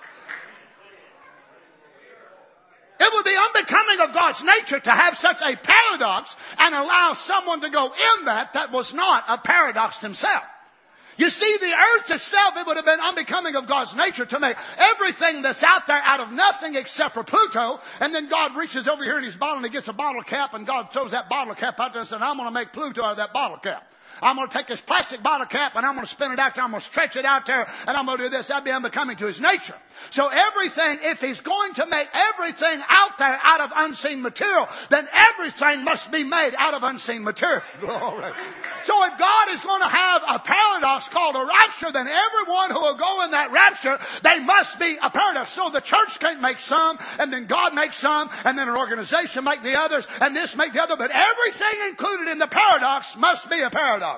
It would be unbecoming of God's nature to have such a paradox and allow someone to go in that was not a paradox themselves. You see, the earth itself, it would have been unbecoming of God's nature to make everything that's out there out of nothing except for Pluto. And then God reaches over here in his bottle and he gets a bottle cap, and God throws that bottle cap out there and says, I'm going to make Pluto out of that bottle cap. I'm going to take this plastic bottle cap and I'm going to spin it out there. I'm going to stretch it out there and I'm going to do this. That'd be unbecoming to his nature. So everything, if he's going to make everything out there out of unseen material, then everything must be made out of unseen material. Glory. So if God is going to have a paradox called a rapture, then everyone who will go in that rapture, they must be a paradox. So the church can't make some, and then God makes some, and then an organization make the others, and this make the other. But everything included in the paradox must be a paradox.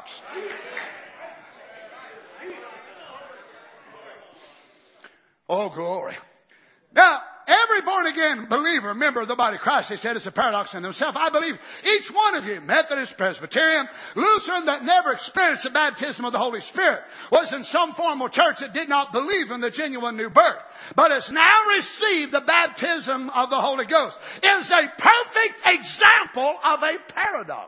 Oh, glory. Now, every born again believer, member of the body of Christ, they said it's a paradox in themselves. I believe each one of you, Methodist, Presbyterian, Lutheran, that never experienced the baptism of the Holy Spirit, was in some formal church that did not believe in the genuine new birth, but has now received the baptism of the Holy Ghost, is a perfect example of a paradox.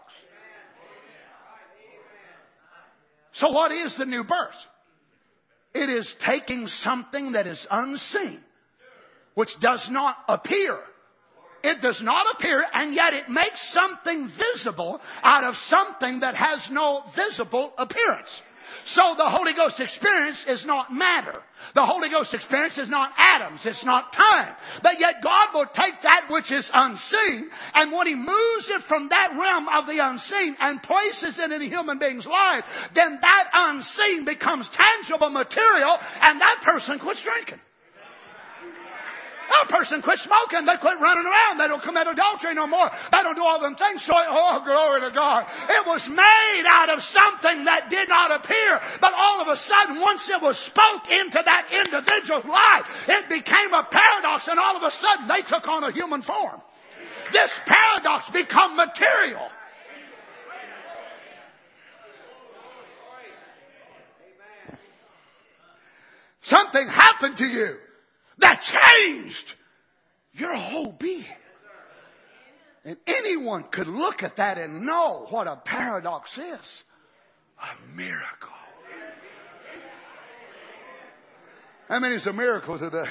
So what is the new birth? It is taking something that is unseen, which does not appear. It does not appear, and yet it makes something visible out of something that has no visible appearance. So the Holy Ghost experience is not matter. The Holy Ghost experience is not atoms. It's not time. But yet God will take that which is unseen, and when He moves it from that realm of the unseen and places it in a human being's life, then that unseen becomes tangible material, and that person quits drinking. That person quit smoking. They quit running around. They don't commit adultery no more. They don't do all them things. So, oh, glory to God. It was made out of something that did not appear. But all of a sudden, once it was spoke into that individual's life, it became a paradox, and all of a sudden they took on a human form. This paradox become material. Something happened to you that changed your whole being. And anyone could look at that and know what a paradox is. A miracle. How many is a miracle today?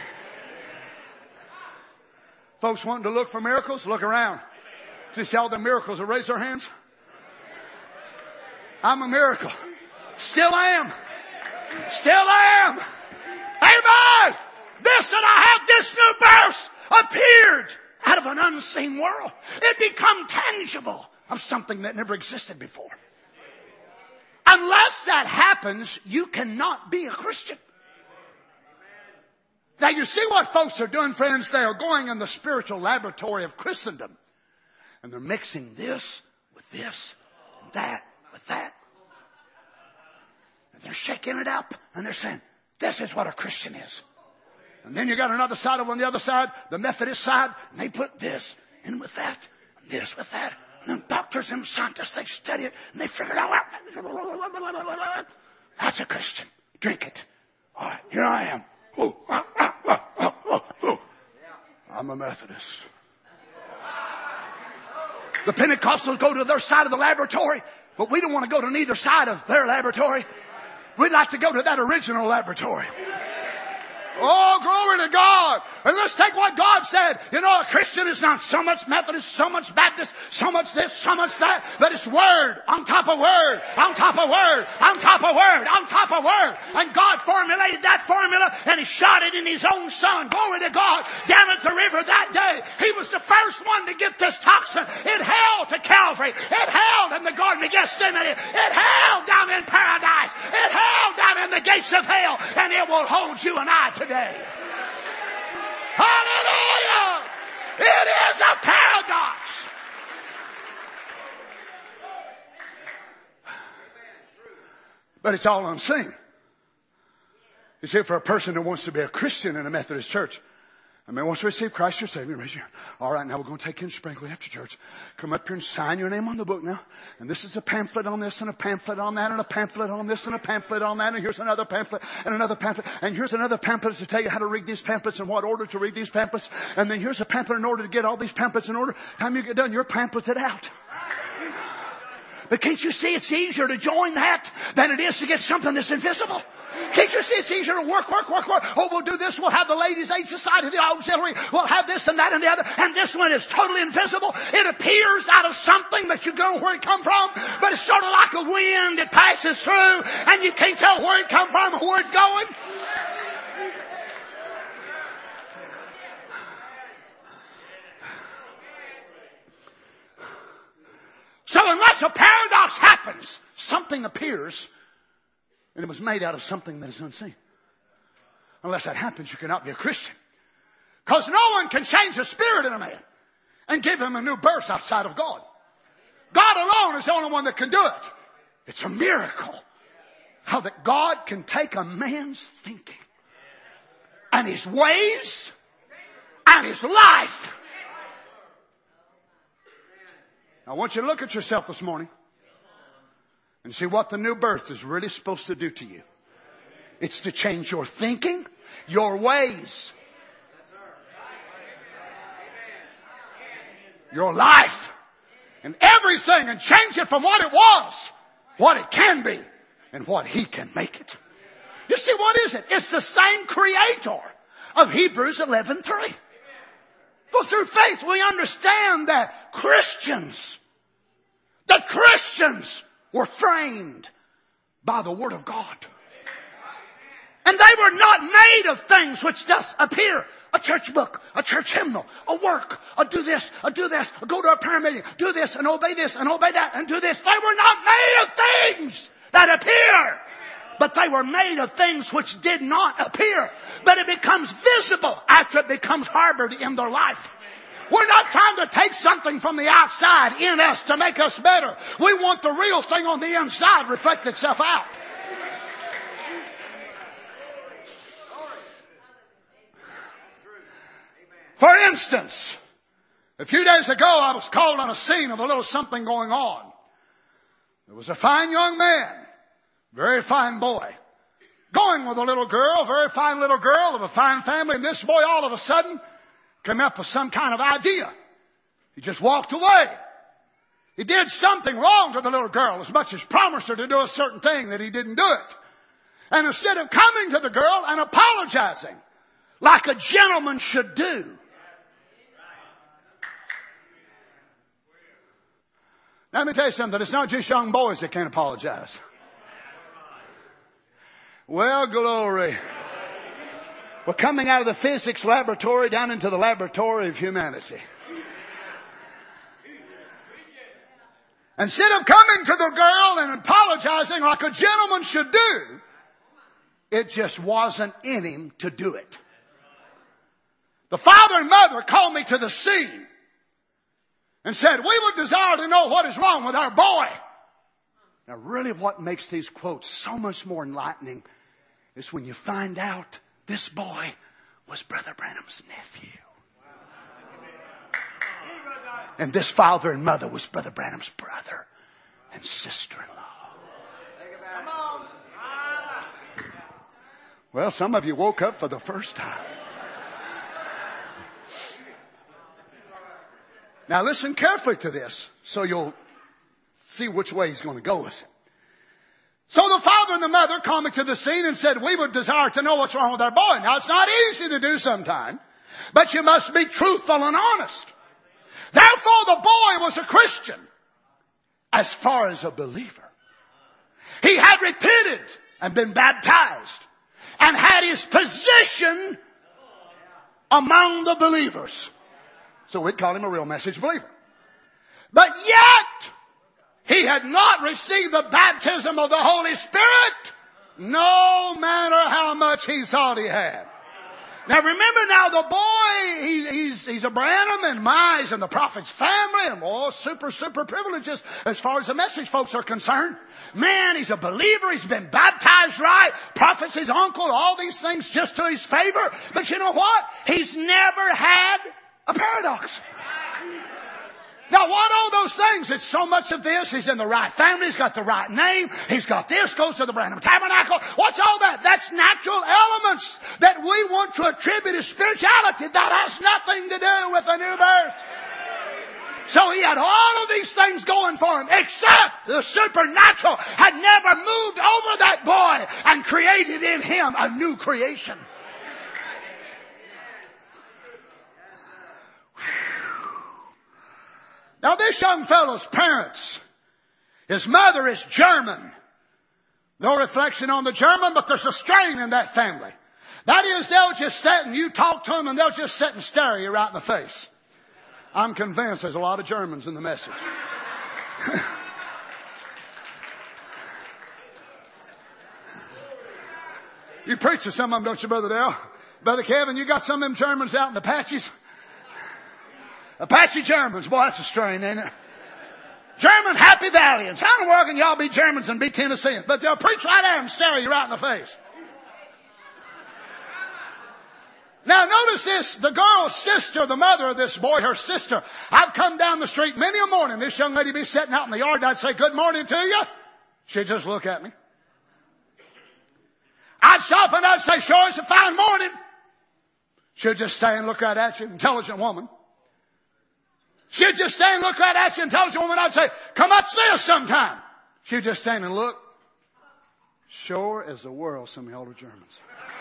Folks wanting to look for miracles? Look around. See all the miracles that raise their hands? I'm a miracle. Still am. Still am. Amen. This that I have, this new birth appeared out of an unseen world. It become tangible of something that never existed before. Unless that happens, you cannot be a Christian. Now you see what folks are doing, friends? They are going in the spiritual laboratory of Christendom. And they're mixing this with this and that with that. And they're shaking it up and they're saying, this is what a Christian is. And then you got another side on the other side, the Methodist side, and they put this in with that, and this with that. And then doctors and scientists, they study it and they figure it out. That's a Christian. Drink it. All right, here I am. I'm a Methodist. The Pentecostals go to their side of the laboratory, but we don't want to go to neither side of their laboratory. We'd like to go to that original laboratory. Oh, glory to God. And let's take what God said. You know, a Christian is not so much Methodist, so much Baptist, so much this, so much that, but it's word on top of word, on top of word, on top of word, on top of word. And God formulated that formula and He shot it in His own Son. Glory to God. Down at the river that day, He was the first one to get this toxin. It held to Calvary. It held in the Garden of Gethsemane. It held down in paradise. It held down in the gates of hell. And it will hold you and I today. Hallelujah! It is a paradox. But it's all unseen. You see, for a person who wants to be a Christian in a Methodist church, I mean, wants to receive Christ your Savior, raise your hand. All right, now we're going to take you and sprinkle you after church. Come up here and sign your name on the book now. And this is a pamphlet on this and a pamphlet on that and a pamphlet on this and a pamphlet on that. And here's another pamphlet and another pamphlet. And here's another pamphlet to tell you how to read these pamphlets and what order to read these pamphlets. And then here's a pamphlet in order to get all these pamphlets in order. Time you get done, you're pamphleted out. But can't you see it's easier to join that than it is to get something that's invisible? Can't you see it's easier to work? Oh, we'll do this. We'll have the Ladies' Aid Society, the auxiliary. We'll have this and that and the other. And this one is totally invisible. It appears out of something that you don't know where it come from. But it's sort of like a wind. It passes through and you can't tell where it come from or where it's going. So unless a paradox happens, something appears, and it was made out of something that is unseen. Unless that happens, you cannot be a Christian. Because no one can change the spirit in a man and give him a new birth outside of God. God alone is the only one that can do it. It's a miracle how that God can take a man's thinking and his ways and his life. I want you to look at yourself this morning and see what the new birth is really supposed to do to you. It's to change your thinking, your ways, your life, and everything, and change it from what it was, what it can be, and what He can make it. You see, what is it? It's the same Creator of Hebrews 11:3. For through faith we understand that Christians were framed by the Word of God. And they were not made of things which does appear. A church book, a church hymnal, a work, a do this, a go to a prayer meeting, do this and obey that and do this. They were not made of things that appear. But they were made of things which did not appear. But it becomes visible after it becomes harbored in their life. We're not trying to take something from the outside in us to make us better. We want the real thing on the inside reflect itself out. For instance, a few days ago I was called on a scene of a little something going on. There was a fine young man, very fine boy, going with a little girl, very fine little girl of a fine family, and this boy all of a sudden came up with some kind of idea. He just walked away. He did something wrong to the little girl, as much as promised her to do a certain thing that he didn't do it. And instead of coming to the girl and apologizing like a gentleman should do, Let me tell you something. It's not just young boys that can't apologize. Well, glory. We're coming out of the physics laboratory down into the laboratory of humanity. Instead of coming to the girl and apologizing like a gentleman should do, it just wasn't in him to do it. The father and mother called me to the scene and said, we would desire to know what is wrong with our boy. Now really what makes these quotes so much more enlightening is when you find out this boy was Brother Branham's nephew. And this father and mother was Brother Branham's brother and sister-in-law. Well, some of you woke up for the first time. Now listen carefully to this so you'll see which way he's going to go with it. So the father and the mother called me to the scene and said, we would desire to know what's wrong with our boy. Now it's not easy to do sometimes, but you must be truthful and honest. Therefore the boy was a Christian as far as a believer. He had repented and been baptized and had his position among the believers. So we'd call him a real message believer. But yet, he had not received the baptism of the Holy Spirit, no matter how much he thought he had. Now remember now, the boy, he's a Branham and he's in the prophet's family and super privileges as far as the message folks are concerned. Man, he's a believer. He's been baptized right. Prophet's his uncle, all these things just to his favor. But you know what? He's never had a paradox. Now what all those things? It's so much of this. He's in the right family. He's got the right name. He's got this. Goes to the Branham Tabernacle. What's all that? That's natural elements that we want to attribute to spirituality. That has nothing to do with a new birth. So he had all of these things going for him, except the supernatural had never moved over that boy and created in him a new creation. Now this young fellow's parents, his mother is German. No reflection on the German, but there's a strain in that family. That is, they'll just sit and you talk to them and they'll just sit and stare you right in the face. I'm convinced there's a lot of Germans in the message. You preach to some of them, don't you, Brother Dale? Brother Kevin, you got some of them Germans out in the Apaches? Apache Germans. Boy, that's a strain, ain't it? German Happy Valleyans. How in the world can y'all be Germans and be Tennesseans? But they'll preach right at them and stare you right in the face. Now notice this. The girl's sister, the mother of this boy, her sister. I've come down the street many a morning. This young lady be sitting out in the yard and I'd say, good morning to you. She'd just look at me. I'd stop and I'd say, sure, it's a fine morning. She'd just stay and look right at you. Intelligent woman. She'd just stand and look right at you, intelligent woman. I'd say, come out and see us sometime. She'd just stand and look. Sure as the world, some elder Germans.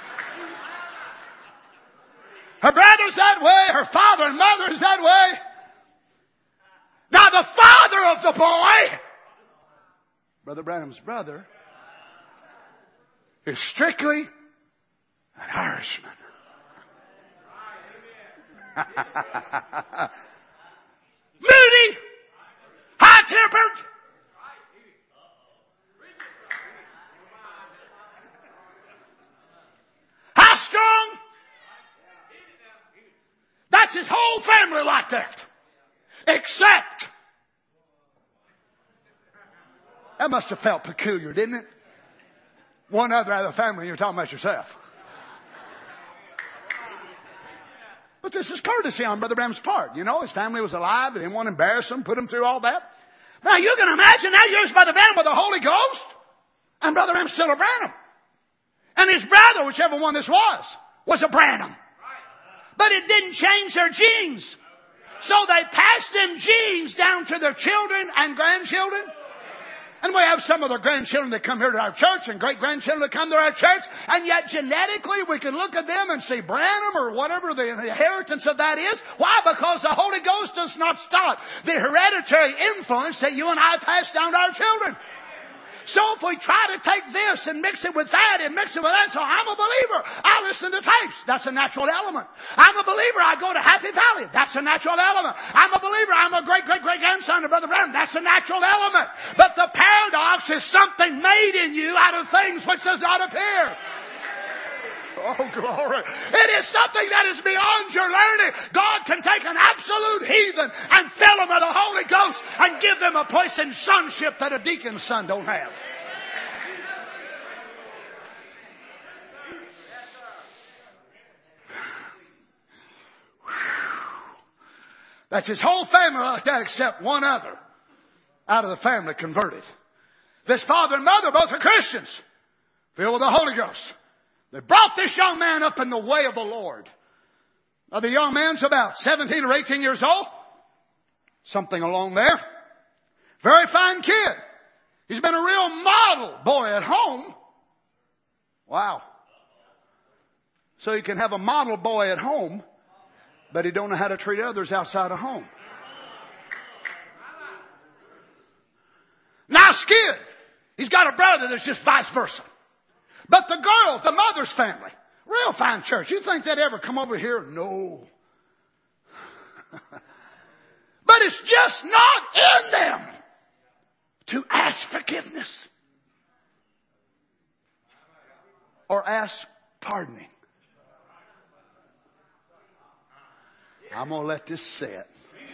Her brother's that way. Her father and mother is that way. Now the father of the boy, Brother Branham's brother, is strictly an Irishman. Moody, high-tempered, high-strung. That's his whole family like that. Except, that must have felt peculiar, didn't it? One other out of the family, you're talking about yourself. But this is courtesy on Brother Branham's part. You know, his family was alive. They didn't want to embarrass him, put him through all that. Now you can imagine now here's Brother Branham with the Holy Ghost. And Brother Branham's still a Branham. And his brother, whichever one this was a Branham. But it didn't change their genes. So they passed them genes down to their children and grandchildren. And we have some of the grandchildren that come here to our church and great-grandchildren that come to our church. And yet genetically we can look at them and see Branham or whatever the inheritance of that is. Why? Because the Holy Ghost does not stop the hereditary influence that you and I pass down to our children. So if we try to take this and mix it with that and mix it with that, so I'm a believer. I listen to tapes. That's a natural element. I'm a believer. I go to Happy Valley. That's a natural element. I'm a believer. I'm a great-great-great-grandson of Brother Branham. That's a natural element. But the paradox is something made in you out of things which does not appear. Oh, glory. It is something that is beyond your learning. God can take an absolute heathen and fill them with the Holy Ghost and give them a place in sonship that a deacon's son don't have. That's his whole family like that except one other out of the family converted. This father and mother both are Christians, filled with the Holy Ghost. They brought this young man up in the way of the Lord. Now the young man's about 17 or 18 years old. Something along there. Very fine kid. He's been a real model boy at home. Wow. So you can have a model boy at home, but he don't know how to treat others outside of home. Nice kid. He's got a brother that's just vice versa. But the girl, the mother's family, real fine church. You think they'd ever come over here? No. But it's just not in them to ask forgiveness or ask pardoning. I'm going to let this sit.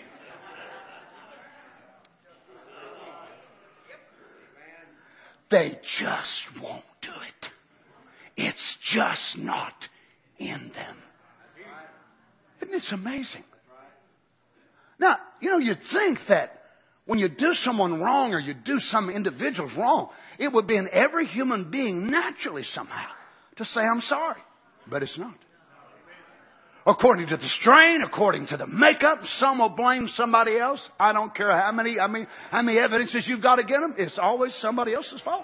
They just won't do it. It's just not in them. Isn't it amazing? Now, you'd think that when you do someone wrong or you do some individuals wrong, it would be in every human being naturally somehow to say, I'm sorry. But it's not. According to the strain, according to the makeup, some will blame somebody else. I don't care how many evidences you've got against them. It's always somebody else's fault.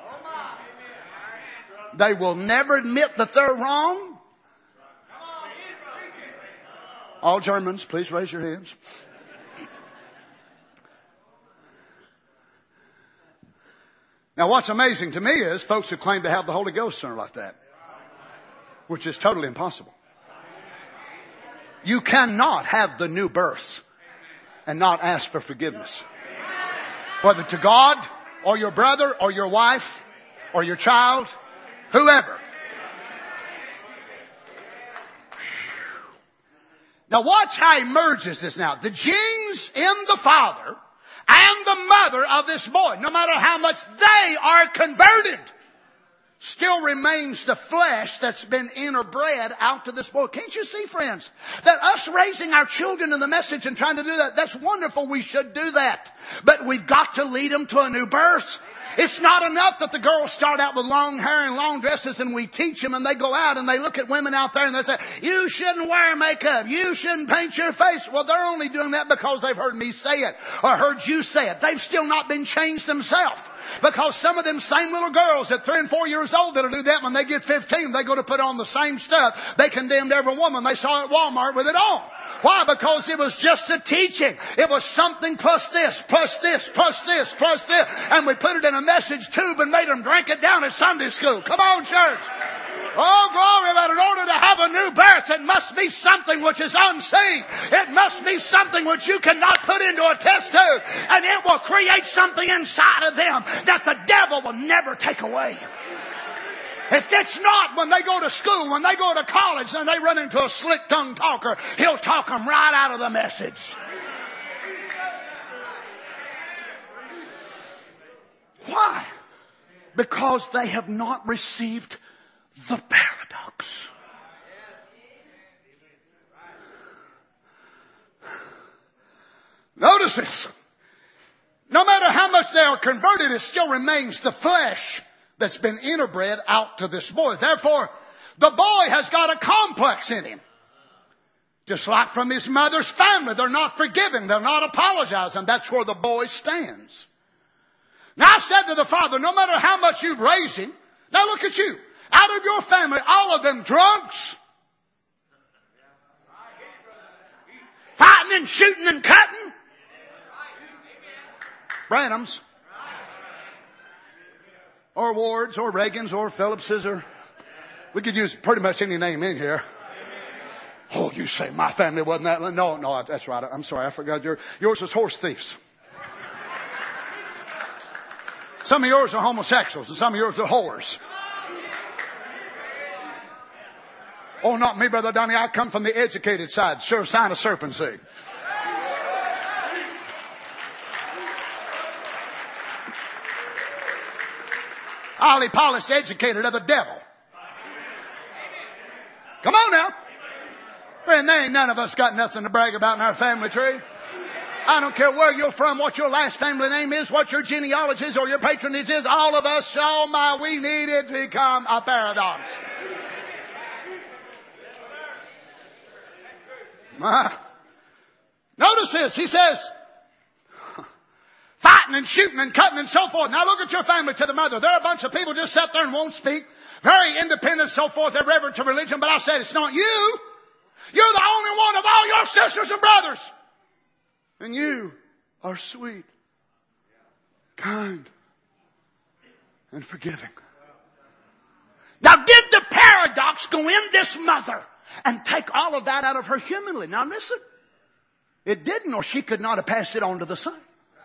They will never admit that they're wrong. All Germans, please raise your hands. Now what's amazing to me is folks who claim to have the Holy Ghost are like that. Which is totally impossible. You cannot have the new birth and not ask for forgiveness. Whether to God or your brother or your wife or your child, whoever. Now watch how he merges this now. The genes in the father and the mother of this boy, no matter how much they are converted, still remains the flesh that's been interbred out to this boy. Can't you see, friends, that us raising our children in the message and trying to do that, that's wonderful. We should do that. But we've got to lead them to a new birth. It's not enough that the girls start out with long hair and long dresses and we teach them and they go out and they look at women out there and they say, you shouldn't wear makeup. You shouldn't paint your face. Well, they're only doing that because they've heard me say it or heard you say it. They've still not been changed themselves. Because some of them same little girls at 3 and 4 years old that'll do that when they get 15, they go to put on the same stuff. They condemned every woman they saw at Walmart with it on. Why? Because it was just a teaching. It was something plus this, plus this, plus this, plus this. And we put it in a message tube and made them drink it down at Sunday school. Come on, church. Oh, glory, but in order to have a new birth, it must be something which is unseen. It must be something which you cannot put into a test tube. And it will create something inside of them that the devil will never take away. If it's not, when they go to school, when they go to college, and they run into a slick-tongued talker, he'll talk them right out of the message. Why? Because they have not received the paradox. Notice this. No matter how much they are converted, it still remains the flesh that's been interbred out to this boy. Therefore, the boy has got a complex in him. Just like from his mother's family, they're not forgiving, they're not apologizing. That's where the boy stands. Now I said to the father, no matter how much you've raised him, now look at you. Out of your family, all of them drunks, fighting and shooting and cutting. Branhams, or Wards, or Reagans, or Phillipses, or we could use pretty much any name in here. Oh, you say my family wasn't that? No, that's right. I'm sorry, I forgot yours was horse thieves. Some of yours are homosexuals, and some of yours are whores. Oh, not me, Brother Donnie. I come from the educated side. Sure sign of serpency. Highly polished, educated of the devil. Come on now. Friend, there ain't none of us got nothing to brag about in our family tree. I don't care where you're from, what your last family name is, what your genealogy is, or your patronage is. All of us, we need it to become a paradox. Notice this. He says, fighting and shooting and cutting and so forth. Now look at your family to the mother. There are a bunch of people just sit there and won't speak. Very independent, so forth. They're reverent to religion. But I said, it's not you. You're the only one of all your sisters and brothers. And you are sweet, kind, and forgiving. Now did the paradox go in this mother and take all of that out of her humanly? Now listen. It didn't, or she could not have passed it on to the son.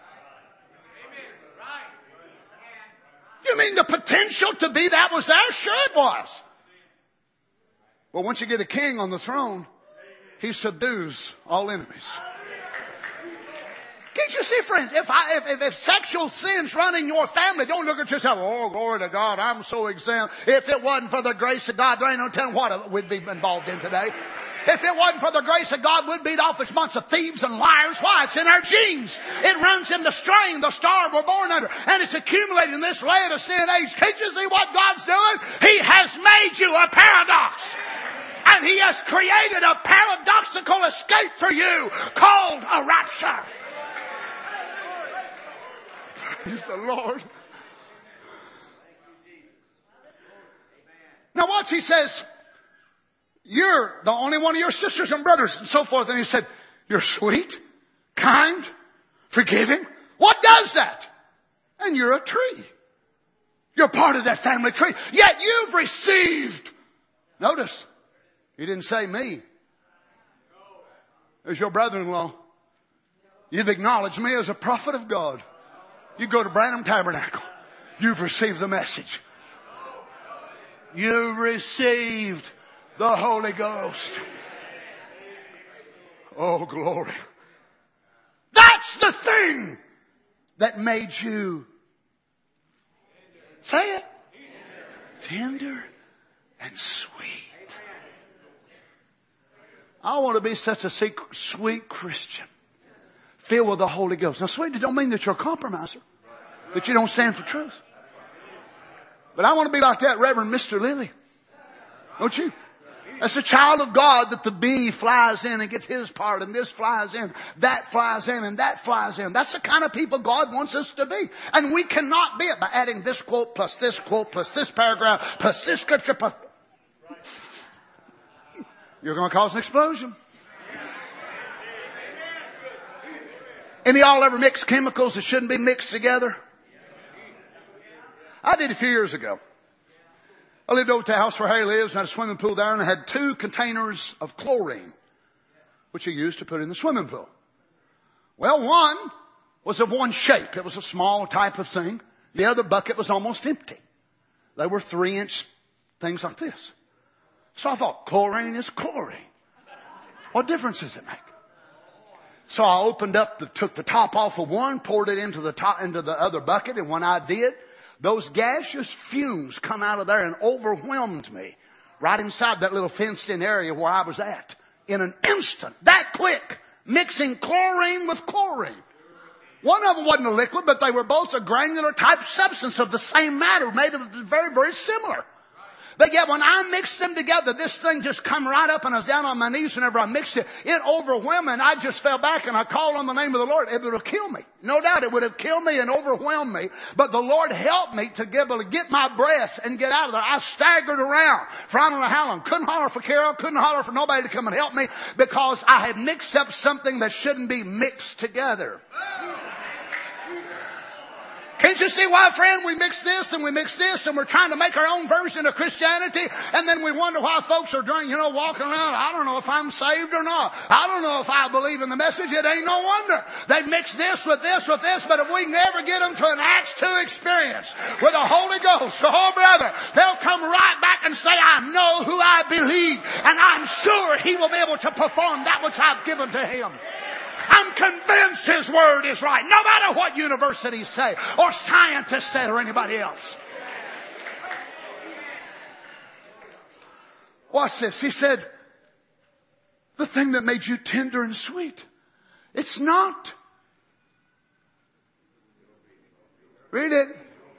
You mean the potential to be that was there? Sure it was. Well, once you get a king on the throne, he subdues all enemies. Can't you see, friends? If sexual sins run in your family, don't look at yourself, oh, glory to God, I'm so exempt. If it wasn't for the grace of God, there ain't no telling what we'd be involved in today. If it wasn't for the grace of God, we'd be off as a bunch of thieves and liars. Why? It's in our genes. It runs in the strain, the star we're born under. And it's accumulated in this Laodicean age. Can't you see what God's doing? He has made you a paradox. And He has created a paradoxical escape for you called a rapture. Praise the Lord. Now watch, he says, you're the only one of your sisters and brothers and so forth. And he said, you're sweet, kind, forgiving. What does that? And you're a tree. You're part of that family tree. Yet you've received. Notice, he didn't say me. As your brother-in-law. You've acknowledged me as a prophet of God. You go to Branham Tabernacle. You've received the message. You've received the Holy Ghost. Oh, glory. That's the thing that made you, say it, tender and sweet. I want to be such a sweet Christian, filled with the Holy Ghost. Now, sweet, it don't mean that you're a compromiser, that you don't stand for truth. But I want to be like that Reverend Mr. Lilly. Don't you? That's a child of God that the bee flies in and gets his part, and this flies in, that flies in, and that flies in. That's the kind of people God wants us to be. And we cannot be it by adding this quote plus this paragraph plus this scripture plus... You're going to cause an explosion. Any of y'all ever mix chemicals that shouldn't be mixed together? I did a few years ago. I lived over at the house where Harry lives and had a swimming pool there, and I had 2 containers of chlorine, which you used to put in the swimming pool. Well, one was of one shape. It was a small type of thing. The other bucket was almost empty. They were 3-inch things like this. So I thought, chlorine is chlorine. What difference does it make? So I opened up, took the top off of one, poured it into the other bucket, and when I did, those gaseous fumes come out of there and overwhelmed me right inside that little fenced-in area where I was at in an instant, that quick, mixing chlorine with chlorine. One of them wasn't a liquid, but they were both a granular type substance of the same matter, made of very, very similar. But yet when I mixed them together, this thing just come right up and I was down on my knees whenever I mixed it. It overwhelmed me and I just fell back and I called on the name of the Lord. It would have killed me. No doubt it would have killed me and overwhelmed me. But the Lord helped me to be able to get my breath and get out of there. I staggered around for I don't know how long. Couldn't holler for Carol. Couldn't holler for nobody to come and help me because I had mixed up something that shouldn't be mixed together. Can't you see why, friend, we mix this and we mix this and we're trying to make our own version of Christianity and then we wonder why folks are walking around, I don't know if I'm saved or not. I don't know if I believe in the message. It ain't no wonder. They mix this with this, but if we can ever get them to an Acts 2 experience with the Holy Ghost, oh brother, they'll come right back and say, I know who I believe and I'm sure He will be able to perform that which I've given to Him. I'm convinced His Word is right, no matter what universities say, or scientists say, or anybody else. Watch this. He said, the thing that made you tender and sweet, it's not. Read it.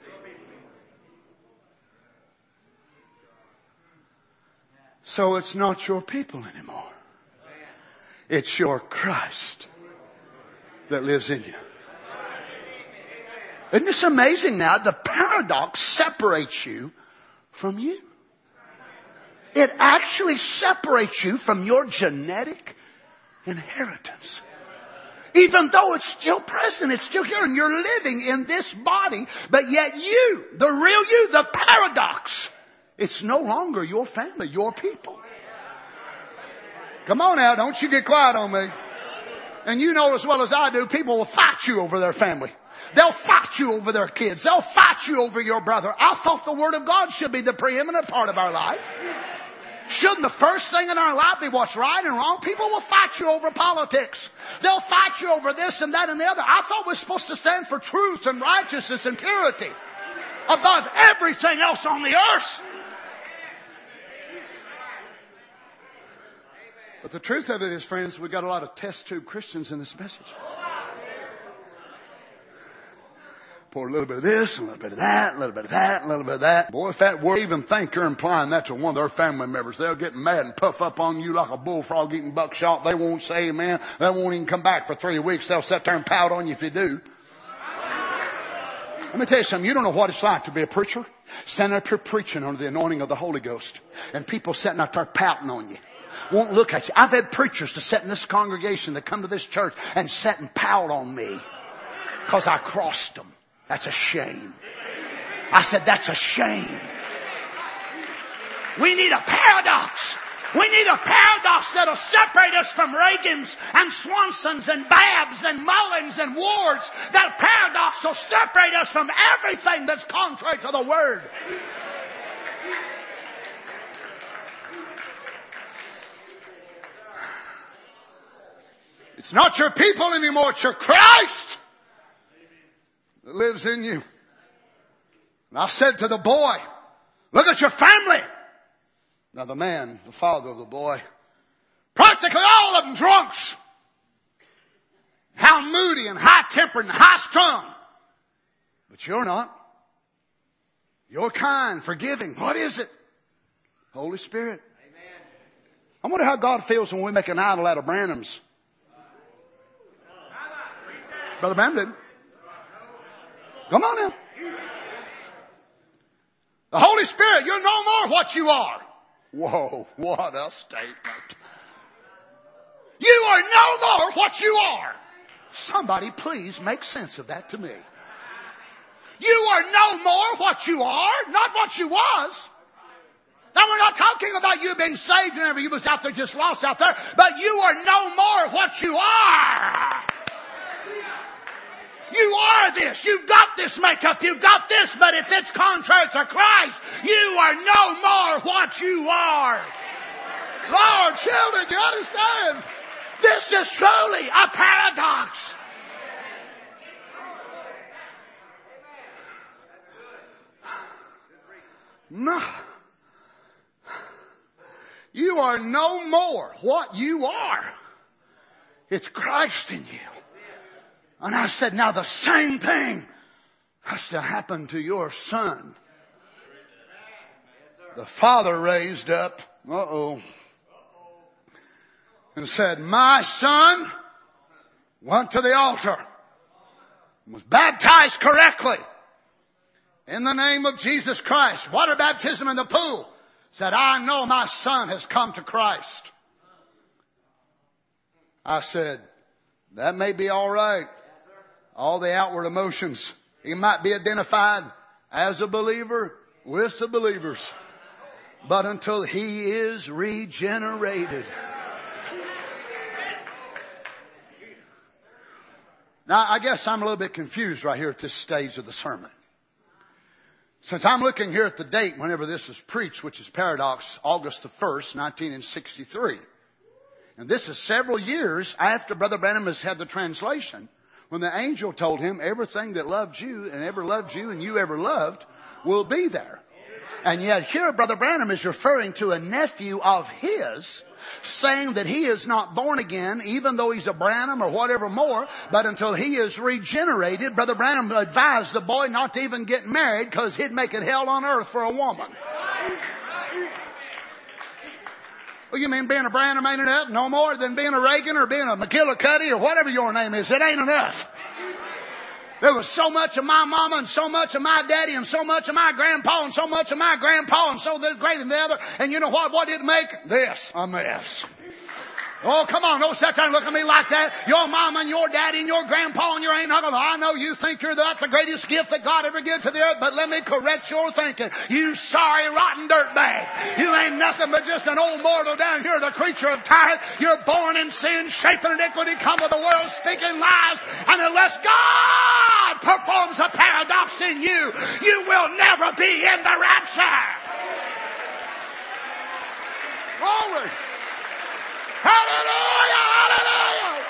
So it's not your people anymore. It's your Christ that lives in you. Isn't this amazing now? The paradox separates you from you. It actually separates you from your genetic inheritance. Even though it's still present, it's still here, and you're living in this body, but yet you, the real you, the paradox, it's no longer your family, your people. Come on now, don't you get quiet on me. And you know as well as I do, people will fight you over their family. They'll fight you over their kids. They'll fight you over your brother. I thought the Word of God should be the preeminent part of our life. Shouldn't the first thing in our life be what's right and wrong? People will fight you over politics. They'll fight you over this and that and the other. I thought we're supposed to stand for truth and righteousness and purity above everything else on the earth. But the truth of it is, friends, we've got a lot of test tube Christians in this message. Pour a little bit of this, a little bit of that, a little bit of that, a little bit of that. Boy, if that word even think you're implying that's one of their family members, they'll get mad and puff up on you like a bullfrog eating buckshot. They won't say amen. They won't even come back for 3 weeks. They'll sit there and pout on you if you do. Let me tell you something. You don't know what it's like to be a preacher. Standing up here preaching under the anointing of the Holy Ghost. And people sitting up there pouting on you. Won't look at you. I've had preachers to sit in this congregation that come to this church and sit and pout on me because I crossed them. That's a shame. I said, that's a shame. We need a paradox. We need a paradox that'll separate us from Reagans and Swansons and Babbs and Mullins and Wards. That paradox will separate us from everything that's contrary to the Word. It's not your people anymore. It's your Christ that lives in you. And I said to the boy, look at your family. Now the man, the father of the boy, practically all of them drunks. How moody and high-tempered and high-strung. But you're not. You're kind, forgiving. What is it? Holy Spirit. Amen. I wonder how God feels when we make an idol out of Branham's. Brother Bam did. Come on now. The Holy Spirit, you're no more what you are. Whoa, what a statement. You are no more what you are. Somebody please make sense of that to me. You are no more what you are, not what you was. Now we're not talking about you being saved whenever you was out there just lost out there, but you are no more what you are. You are this. You've got this makeup. You've got this. But if it's contrary to Christ, you are no more what you are. Lord, children, you understand? This is truly a paradox. No. You are no more what you are. It's Christ in you. And I said, now the same thing has to happen to your son. the father raised up, and said, my son went to the altar and was baptized correctly in the name of Jesus Christ. Water baptism in the pool. Said, I know my son has come to Christ. I said, that may be all right. All the outward emotions. He might be identified as a believer with the believers. But until he is regenerated. Now, I guess I'm a little bit confused right here at this stage of the sermon. Since I'm looking here at the date whenever this was preached, which is paradox, August the 1st, 1963. And this is several years after Brother Branham has had the translation, when the angel told him everything that loved you and ever loved you and you ever loved will be there. And yet here Brother Branham is referring to a nephew of his, saying that he is not born again, even though he's a Branham or whatever more, but until he is regenerated. Brother Branham advised the boy not to even get married because he'd make it hell on earth for a woman. Well, you mean being a Branham ain't enough? No more than being a Reagan or being a McGillicuddy or whatever your name is. It ain't enough. There was so much of my mama and so much of my daddy and so much of my grandpa and so much of my grandpa and so this great and the other. And you know what? What did it make? This a mess. Oh, come on. Don't sit there and look at me like that. Your mama and your daddy and your grandpa and your aunt and uncle. I know you think you're the greatest gift that God ever gave to the earth, but let me correct your thinking. You sorry, rotten dirtbag. You ain't nothing but just an old mortal down here, the creature of tyrant. You're born in sin, shaping iniquity, come of the world, speaking lies. And unless God performs a paradox in you, you will never be in the rapture. Glory. Hallelujah! Hallelujah!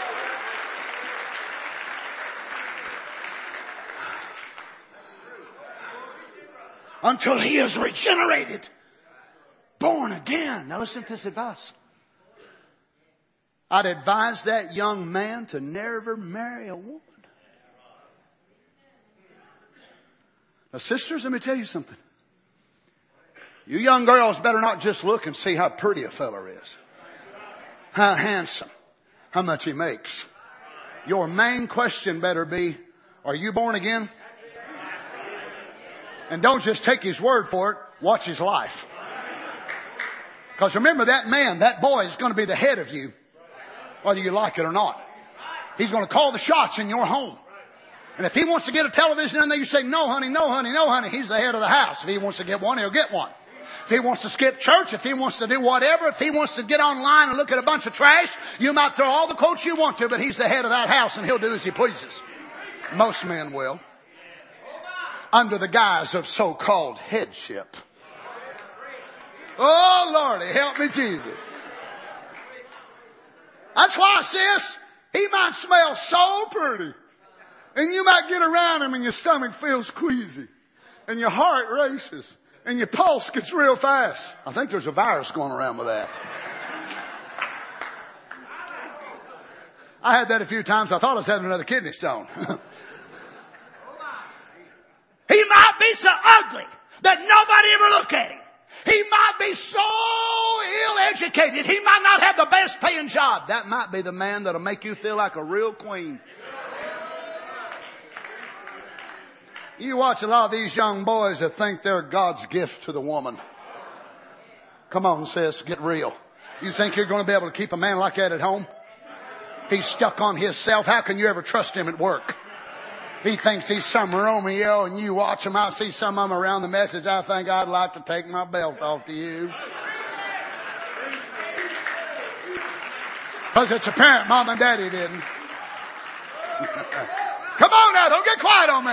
Until he is regenerated, born again. Now listen to this advice. I'd advise that young man to never marry a woman. Now sisters, let me tell you something. You young girls better not just look and see how pretty a fella is. How handsome. How much he makes. Your main question better be, are you born again? And don't just take his word for it. Watch his life. Because remember, that man, that boy is going to be the head of you, whether you like it or not. He's going to call the shots in your home. And if he wants to get a television in there, you say, no honey, no honey, no honey. He's the head of the house. If he wants to get one, he'll get one. If he wants to skip church, if he wants to do whatever, if he wants to get online and look at a bunch of trash, you might throw all the coats you want to, but he's the head of that house and he'll do as he pleases. Most men will. Under the guise of so-called headship. Oh Lordy, help me Jesus. That's why, sis, he might smell so pretty. And you might get around him and your stomach feels queasy. And your heart races. And your pulse gets real fast. I think there's a virus going around with that. I had that a few times. I thought I was having another kidney stone. He might be so ugly that nobody ever look at him. He might be so ill-educated. He might not have the best paying job. That might be the man that'll make you feel like a real queen. You watch a lot of these young boys that think they're God's gift to the woman. Come on, sis, get real. You think you're going to be able to keep a man like that at home? He's stuck on himself. How can you ever trust him at work? He thinks he's some Romeo, and you watch him. I see some of them around the message. I think I'd like to take my belt off to you. Because it's apparent Mom and Daddy didn't. Come on now, don't get quiet on me.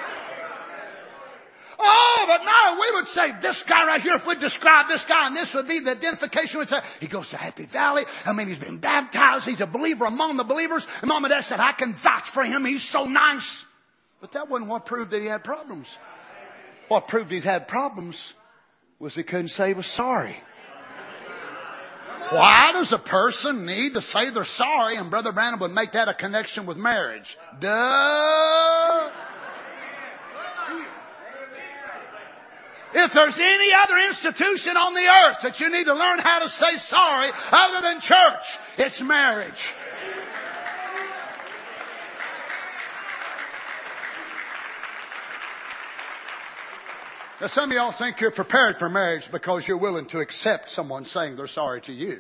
Oh, but no, we would say this guy right here, if we describe this guy, and this would be the identification, we'd say, he goes to Happy Valley. I mean, he's been baptized. He's a believer among the believers. And Mom and Dad said, I can vouch for him. He's so nice. But that wasn't what proved that he had problems. What proved he's had problems was he couldn't say he was sorry. Why does a person need to say they're sorry? And Brother Branham would make that a connection with marriage. Duh! If there's any other institution on the earth that you need to learn how to say sorry other than church, it's marriage. Now, some of y'all think you're prepared for marriage because you're willing to accept someone saying they're sorry to you.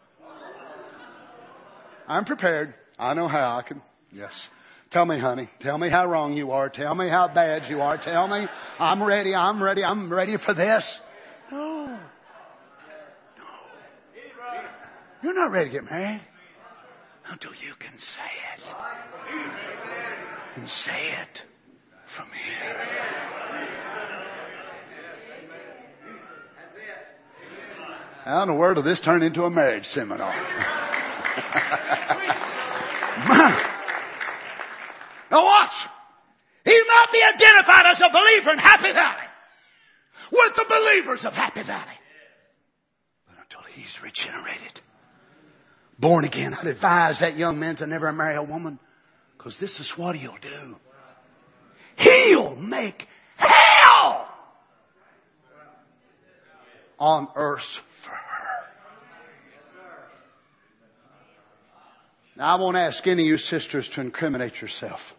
I'm prepared. I know how I can. Yes. Tell me, honey. Tell me how wrong you are. Tell me how bad you are. Tell me I'm ready. I'm ready. I'm ready for this. No. You're not ready to get married until you can say it. And say it from here. How in the world did this turn into a marriage seminar? Now watch. He might be identified as a believer in Happy Valley with the believers of Happy Valley. But until he's regenerated, born again, I'd advise that young man to never marry a woman, because this is what he'll do. He'll make hell on earth for her. Now, I won't ask any of you sisters to incriminate yourself.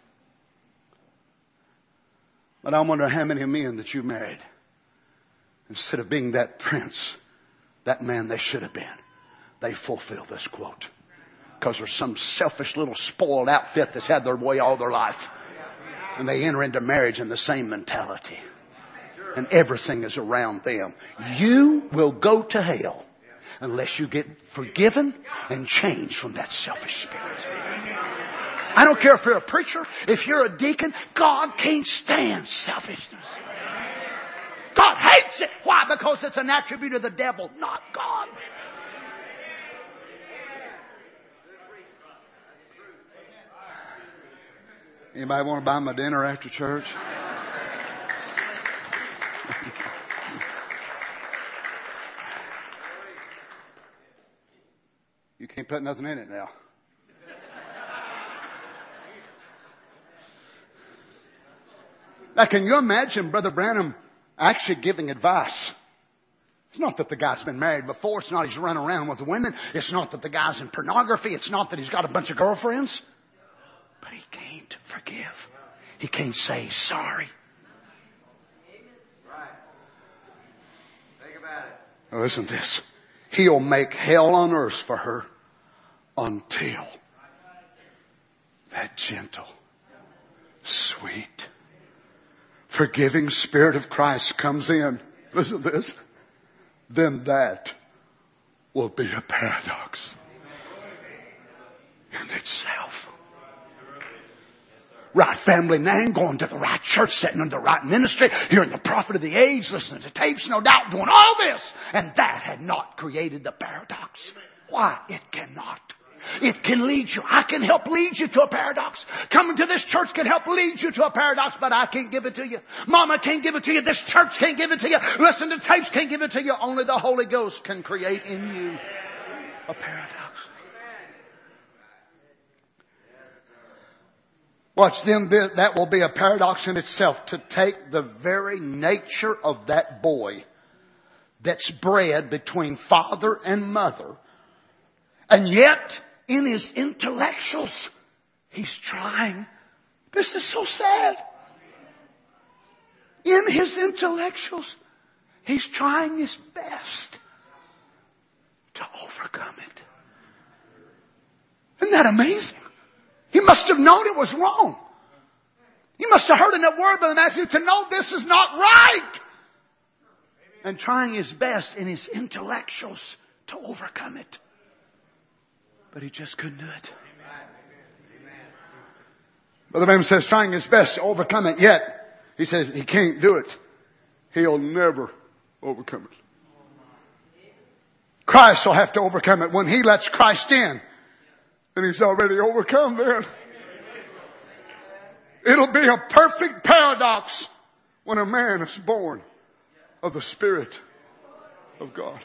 But I wonder how many men that you married, instead of being that prince, that man they should have been, they fulfill this quote. Because there's some selfish little spoiled outfit that's had their way all their life. And they enter into marriage in the same mentality. And everything is around them. You will go to hell unless you get forgiven and changed from that selfish spirit. I don't care if you're a preacher, if you're a deacon, God can't stand selfishness. God hates it. Why? Because it's an attribute of the devil, not God. Anybody want to buy my dinner after church? You can't put nothing in it now. Now, can you imagine Brother Branham actually giving advice? It's not that the guy's been married before. It's not he's running around with women. It's not that the guy's in pornography. It's not that he's got a bunch of girlfriends. But he can't forgive. He can't say sorry. Right. Think about it. Now listen to this. He'll make hell on earth for her until that gentle, sweet, forgiving Spirit of Christ comes in. Listen to this. Then that will be a paradox in itself. Right family name, going to the right church, sitting in the right ministry, hearing the prophet of the age, listening to tapes, no doubt, doing all this. And that had not created the paradox. Why? It cannot. It can lead you. I can help lead you to a paradox. Coming to this church can help lead you to a paradox, but I can't give it to you. Mama can't give it to you. This church can't give it to you. Listen to tapes can't give it to you. Only the Holy Ghost can create in you a paradox. Watch then, that will be a paradox in itself, to take the very nature of that boy that's bred between father and mother, and yet in his intellectuals he's trying. This is so sad. In his intellectuals he's trying his best to overcome it. Isn't that amazing? He must have known it was wrong. He must have heard in that word by the Master to know this is not right. And trying his best in his intellectuals to overcome it. But he just couldn't do it. Brother Branham says trying his best to overcome it, yet he says he can't do it. He'll never overcome it. Christ will have to overcome it. When he lets Christ in, and he's already overcome then. It'll be a perfect paradox when a man is born of the Spirit of God.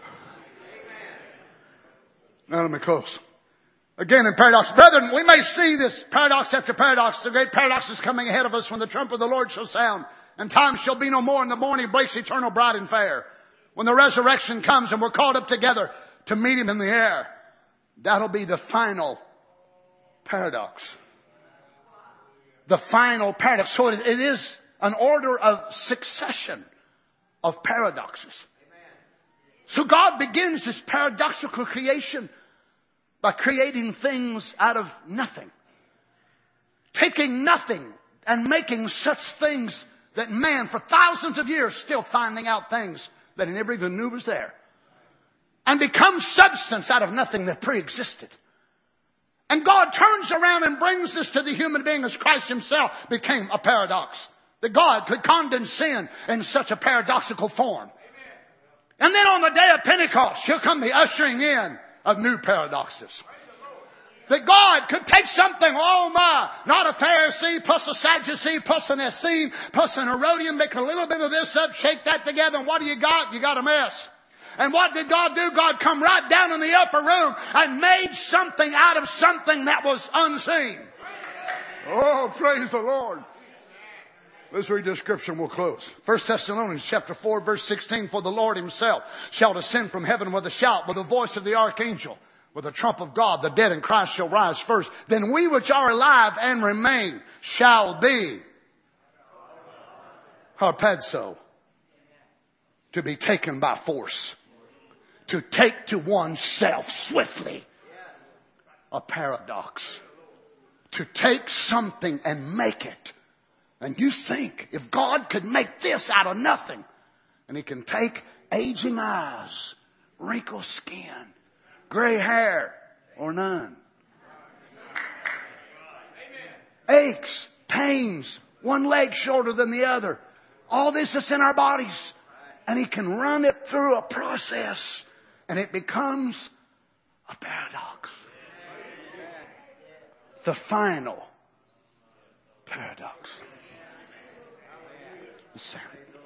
Now let me close. Again in paradox. Brethren, we may see this paradox after paradox. The great paradox is coming ahead of us when the trumpet of the Lord shall sound. And time shall be no more, and the morning breaks eternal bright and fair. When the resurrection comes and we're called up together to meet Him in the air, that'll be the final paradox. The final paradox. So it is an order of succession of paradoxes. So God begins this paradoxical creation by creating things out of nothing. Taking nothing and making such things that man for thousands of years still finding out things that he never even knew was there. And becomes substance out of nothing that pre-existed. And God turns around and brings this to the human being as Christ Himself became a paradox. That God could condescend in such a paradoxical form. And then on the day of Pentecost, shall come the ushering in of new paradoxes. That God could take something, oh my, not a Pharisee plus a Sadducee plus an Essene plus an Herodian, make a little bit of this up, shake that together, and what do you got? You got a mess. And what did God do? God come right down in the upper room and made something out of something that was unseen. Oh, praise the Lord. Let's read this scripture and we'll close. 1 Thessalonians chapter 4 verse 16. For the Lord Himself shall descend from heaven with a shout, with the voice of the archangel, with the trump of God. The dead in Christ shall rise first. Then we which are alive and remain shall be harpazo, to be taken by force. To take to oneself swiftly. A paradox. To take something and make it. And you think, if God could make this out of nothing, and He can take aging eyes, wrinkled skin, gray hair, or none. Aches, pains, one leg shorter than the other. All this is in our bodies. And He can run it through a process. And it becomes a paradox. The final paradox. Listen.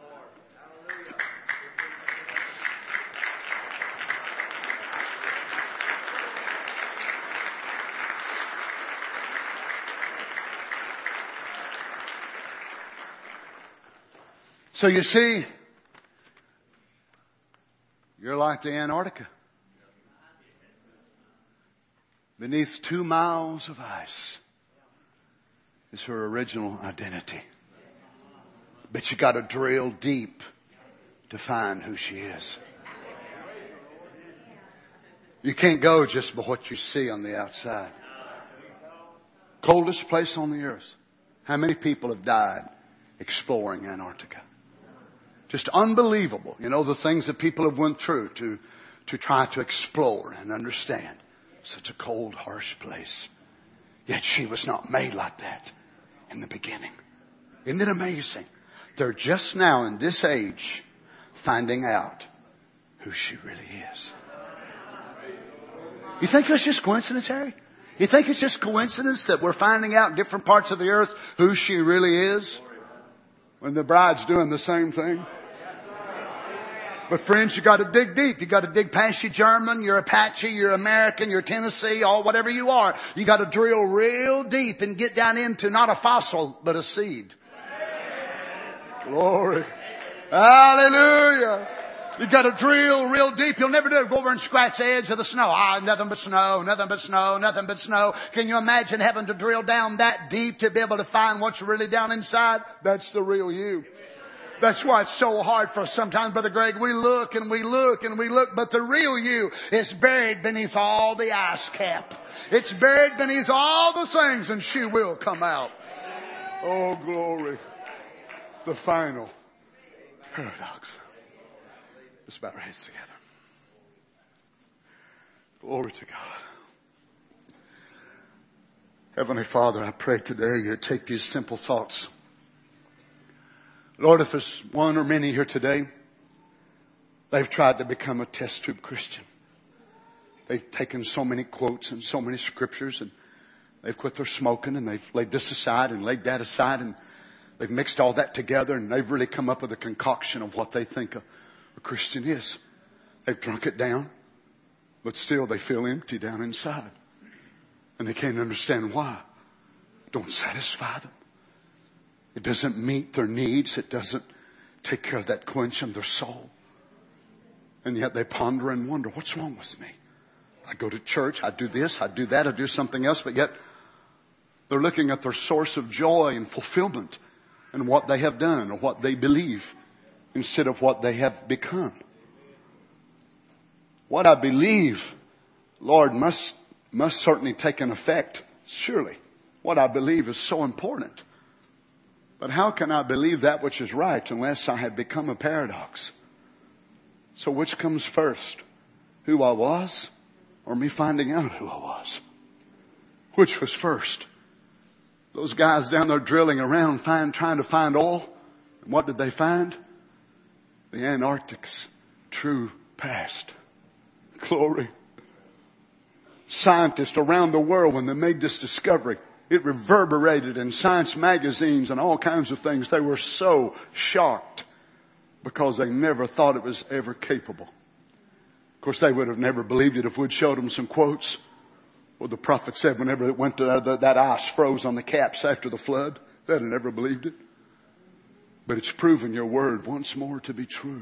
So you see, you're like the Antarctica. Beneath 2 miles of ice is her original identity. But you got to drill deep to find who she is. You can't go just by what you see on the outside. Coldest place on the earth. How many people have died exploring Antarctica? Just unbelievable. You know, the things that people have went through to try to explore and understand. Such a cold, harsh place. Yet she was not made like that in the beginning. Isn't it amazing? They're just now in this age finding out who she really is. You think that's just coincidence, Harry? You think it's just coincidence that we're finding out in different parts of the earth who she really is? When the bride's doing the same thing? But friends, you got to dig deep. You got to dig past your German, your Apache, your American, your Tennessee, or whatever you are. You got to drill real deep and get down into not a fossil, but a seed. Glory. Hallelujah. You got to drill real deep. You'll never do it. Go over and scratch the edge of the snow. Nothing but snow, nothing but snow, nothing but snow. Can you imagine having to drill down that deep to be able to find what's really down inside? That's the real you. That's why it's so hard for us sometimes, Brother Greg. We look and we look and we look, but the real you is buried beneath all the ice cap. It's buried beneath all the things, and she will come out. Oh, glory. The final paradox. Let's bow our heads together. Glory to God. Heavenly Father, I pray today you take these simple thoughts. Lord, if there's one or many here today, they've tried to become a test tube Christian. They've taken so many quotes and so many scriptures, and they've quit their smoking, and they've laid this aside and laid that aside, and they've mixed all that together, and they've really come up with a concoction of what they think a Christian is. They've drunk it down, but still they feel empty down inside. And they can't understand why. Don't satisfy them. It doesn't meet their needs. It doesn't take care of that quench in their soul. And yet they ponder and wonder, what's wrong with me? I go to church, I do this, I do that, I do something else, but yet they're looking at their source of joy and fulfillment and what they have done or what they believe instead of what they have become. What I believe, Lord, must certainly take an effect, surely. What I believe is so important. But how can I believe that which is right unless I have become a paradox? So which comes first? Who I was or me finding out who I was? Which was first? Those guys down there drilling around trying to find oil. And what did they find? The Antarctic's true past. Glory. Scientists around the world, when they made this discovery, it reverberated in science magazines and all kinds of things. They were so shocked because they never thought it was ever capable. Of course, they would have never believed it if we'd showed them some quotes. Well, the prophet said whenever it went to that ice froze on the caps after the flood, they'd have never believed it. But it's proven your word once more to be true.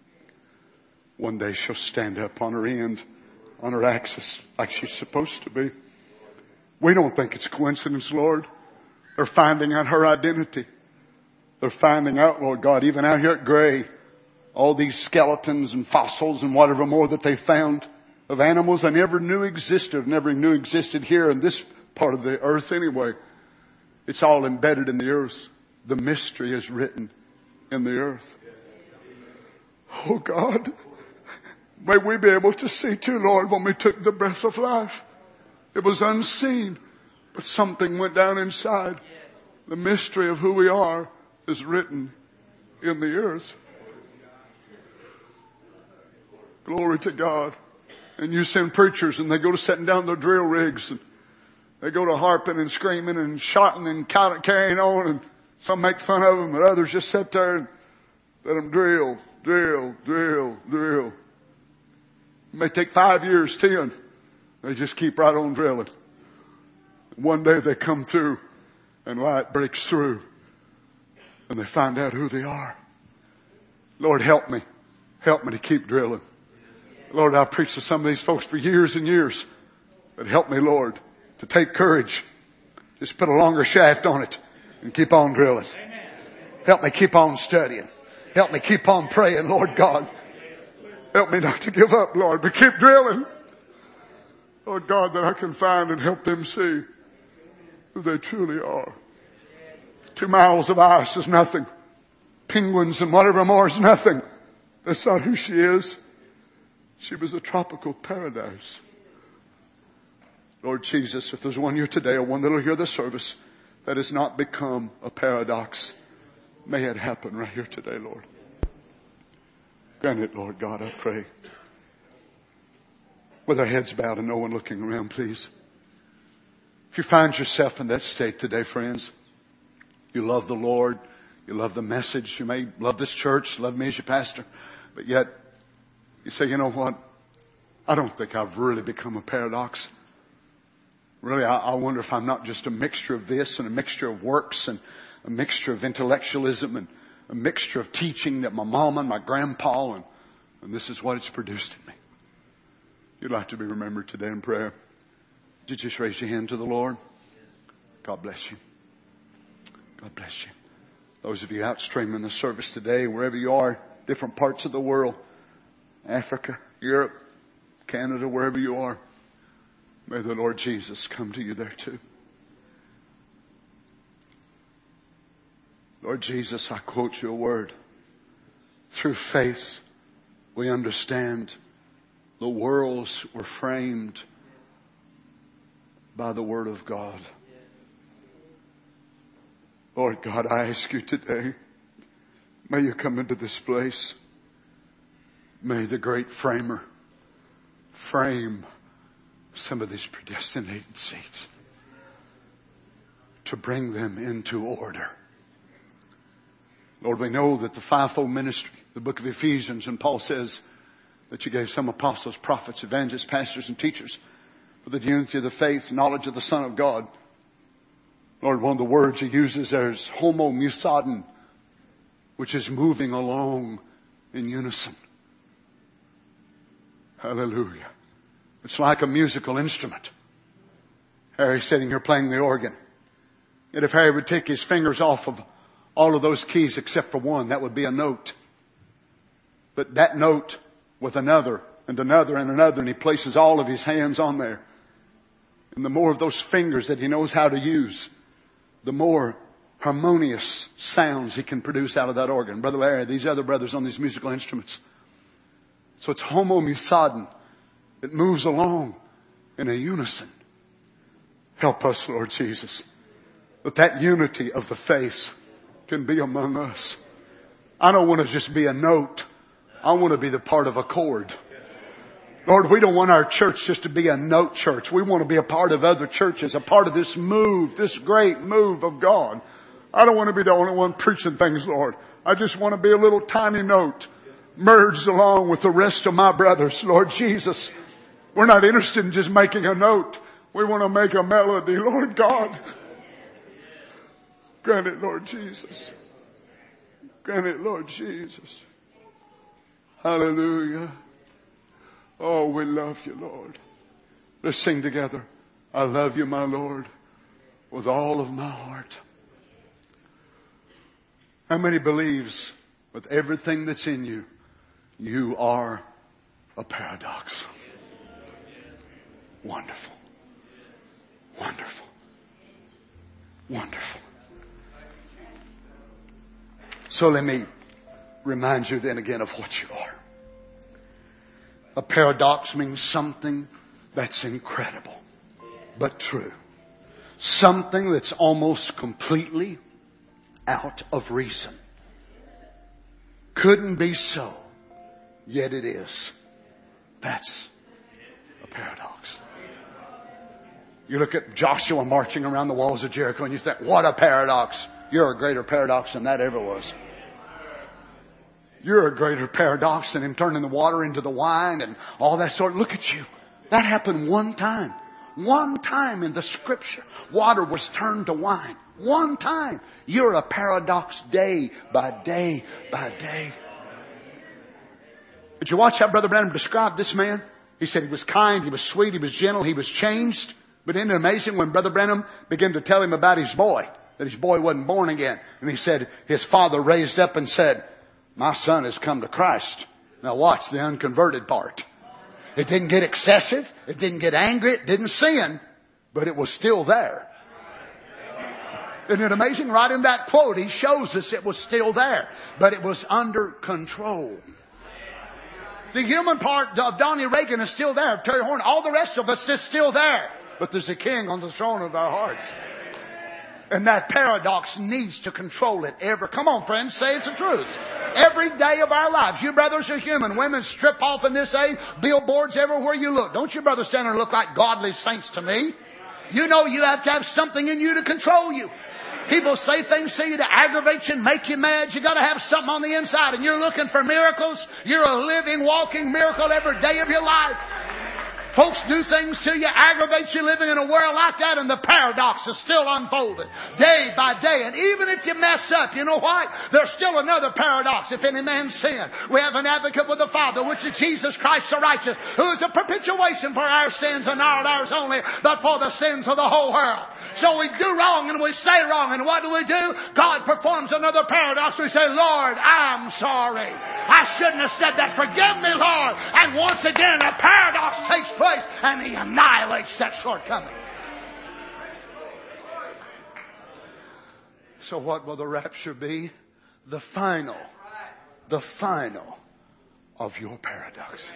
One day she'll stand up on her end, on her axis, like she's supposed to be. We don't think it's coincidence, Lord. They're finding out her identity. They're finding out, Lord God, even out here at Gray, all these skeletons and fossils and whatever more that they found of animals they never knew existed here in this part of the earth anyway. It's all embedded in the earth. The mystery is written in the earth. Oh God, may we be able to see too, Lord, when we took the breath of life. It was unseen, but something went down inside. The mystery of who we are is written in the earth. Glory to God. And you send preachers and they go to setting down their drill rigs and they go to harping and screaming and shouting and carrying on, and some make fun of them, but others just sit there and let them drill. It may take 5 years, 10. They just keep right on drilling. One day they come through and light breaks through and they find out who they are. Lord, help me. Help me to keep drilling. Lord, I've preached to some of these folks for years and years. But help me, Lord, to take courage. Just put a longer shaft on it and keep on drilling. Help me keep on studying. Help me keep on praying, Lord God. Help me not to give up, Lord, but keep drilling. Lord God, that I can find and help them see who they truly are. 2 miles of ice is nothing. Penguins and whatever more is nothing. That's not who she is. She was a tropical paradise. Lord Jesus, if there's one here today or one that will hear the service that has not become a paradox, may it happen right here today, Lord. Grant it, Lord God, I pray. With our heads bowed and no one looking around, please. If you find yourself in that state today, friends, you love the Lord, you love the message, you may love this church, love me as your pastor, but yet you say, you know what? I don't think I've really become a paradox. Really, I wonder if I'm not just a mixture of this and a mixture of works and a mixture of intellectualism and a mixture of teaching that my mom and my grandpa and this is what it's produced in me. You'd like to be remembered today in prayer. Would you just raise your hand to the Lord? God bless you. God bless you. Those of you out streaming the service today, wherever you are, different parts of the world, Africa, Europe, Canada, wherever you are, may the Lord Jesus come to you there too. Lord Jesus, I quote your word. Through faith, we understand the worlds were framed by the word of God. Lord God, I ask you today, may you come into this place. May the great framer frame some of these predestinated seeds to bring them into order. Lord, we know that the fivefold ministry, the book of Ephesians, and Paul says that you gave some apostles, prophets, evangelists, pastors, and teachers for the unity of the faith, knowledge of the Son of God, Lord, one of the words He uses there is homomusadon, which is moving along in unison. Hallelujah. It's like a musical instrument. Harry's sitting here playing the organ. And if Harry would take his fingers off of all of those keys except for one, that would be a note. But that note with another and another and another, and he places all of his hands on there. And the more of those fingers that he knows how to use, the more harmonious sounds he can produce out of that organ. Brother Larry, these other brothers on these musical instruments. So it's homomusadon. It moves along in a unison. Help us, Lord Jesus, that unity of the faith can be among us. I don't want to just be a note. I want to be the part of a chord. Lord, we don't want our church just to be a note church. We want to be a part of other churches, a part of this move, this great move of God. I don't want to be the only one preaching things, Lord. I just want to be a little tiny note merged along with the rest of my brothers, Lord Jesus. We're not interested in just making a note. We want to make a melody, Lord God. Grant it, Lord Jesus. Grant it, Lord Jesus. Hallelujah. Oh, we love you, Lord. Let's sing together. I love you, my Lord, with all of my heart. How many believes with everything that's in you, you are a paradox? Wonderful. Wonderful. Wonderful. So let me remind you then again of what you are. A paradox means something that's incredible, but true. Something that's almost completely out of reason. Couldn't be so, yet it is. That's a paradox. You look at Joshua marching around the walls of Jericho and you think, what a paradox. You're a greater paradox than that ever was. You're a greater paradox than him turning the water into the wine and all that sort. Look at you. That happened one time. One time in the scripture. Water was turned to wine. One time. You're a paradox day by day by day. Did you watch how Brother Branham described this man? He said he was kind, he was sweet, he was gentle, he was changed. But isn't it amazing when Brother Branham began to tell him about his boy, that his boy wasn't born again. And he said his father raised up and said, my son has come to Christ. Now watch the unconverted part. It didn't get excessive. It didn't get angry. It didn't sin. But it was still there. Isn't it amazing? Right in that quote, he shows us it was still there. But it was under control. The human part of Donnie Reagan is still there. Terry Horn, all the rest of us is still there. But there's a king on the throne of our hearts. And that paradox needs to control it ever. Come on, friends, say it's the truth. Every day of our lives. You brothers are human. Women strip off in this age. Billboards everywhere you look. Don't you brothers stand there and look like godly saints to me? You know you have to have something in you to control you. People say things to you to aggravate you and make you mad. You got to have something on the inside. And you're looking for miracles. You're a living, walking miracle every day of your life. Folks do things to you, aggravate you living in a world like that, and the paradox is still unfolded day by day. And even if you mess up, you know what? There's still another paradox. If any man sin, we have an advocate with the Father, which is Jesus Christ the righteous, who is a perpetuation for our sins and not ours only, but for the sins of the whole world. So we do wrong and we say wrong, and what do? God performs another paradox. We say, Lord, I'm sorry. I shouldn't have said that. Forgive me, Lord. And once again, a paradox takes place. And he annihilates that shortcoming. So what will the rapture be? The final of your paradoxes.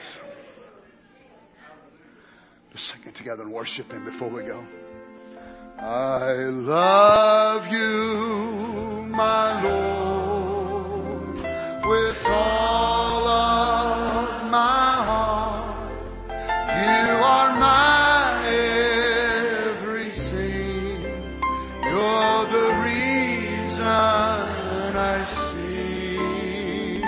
Let's sing it together and worship him before we go. I love you, my Lord, with all of my heart. You are my everything. You're the reason I sing.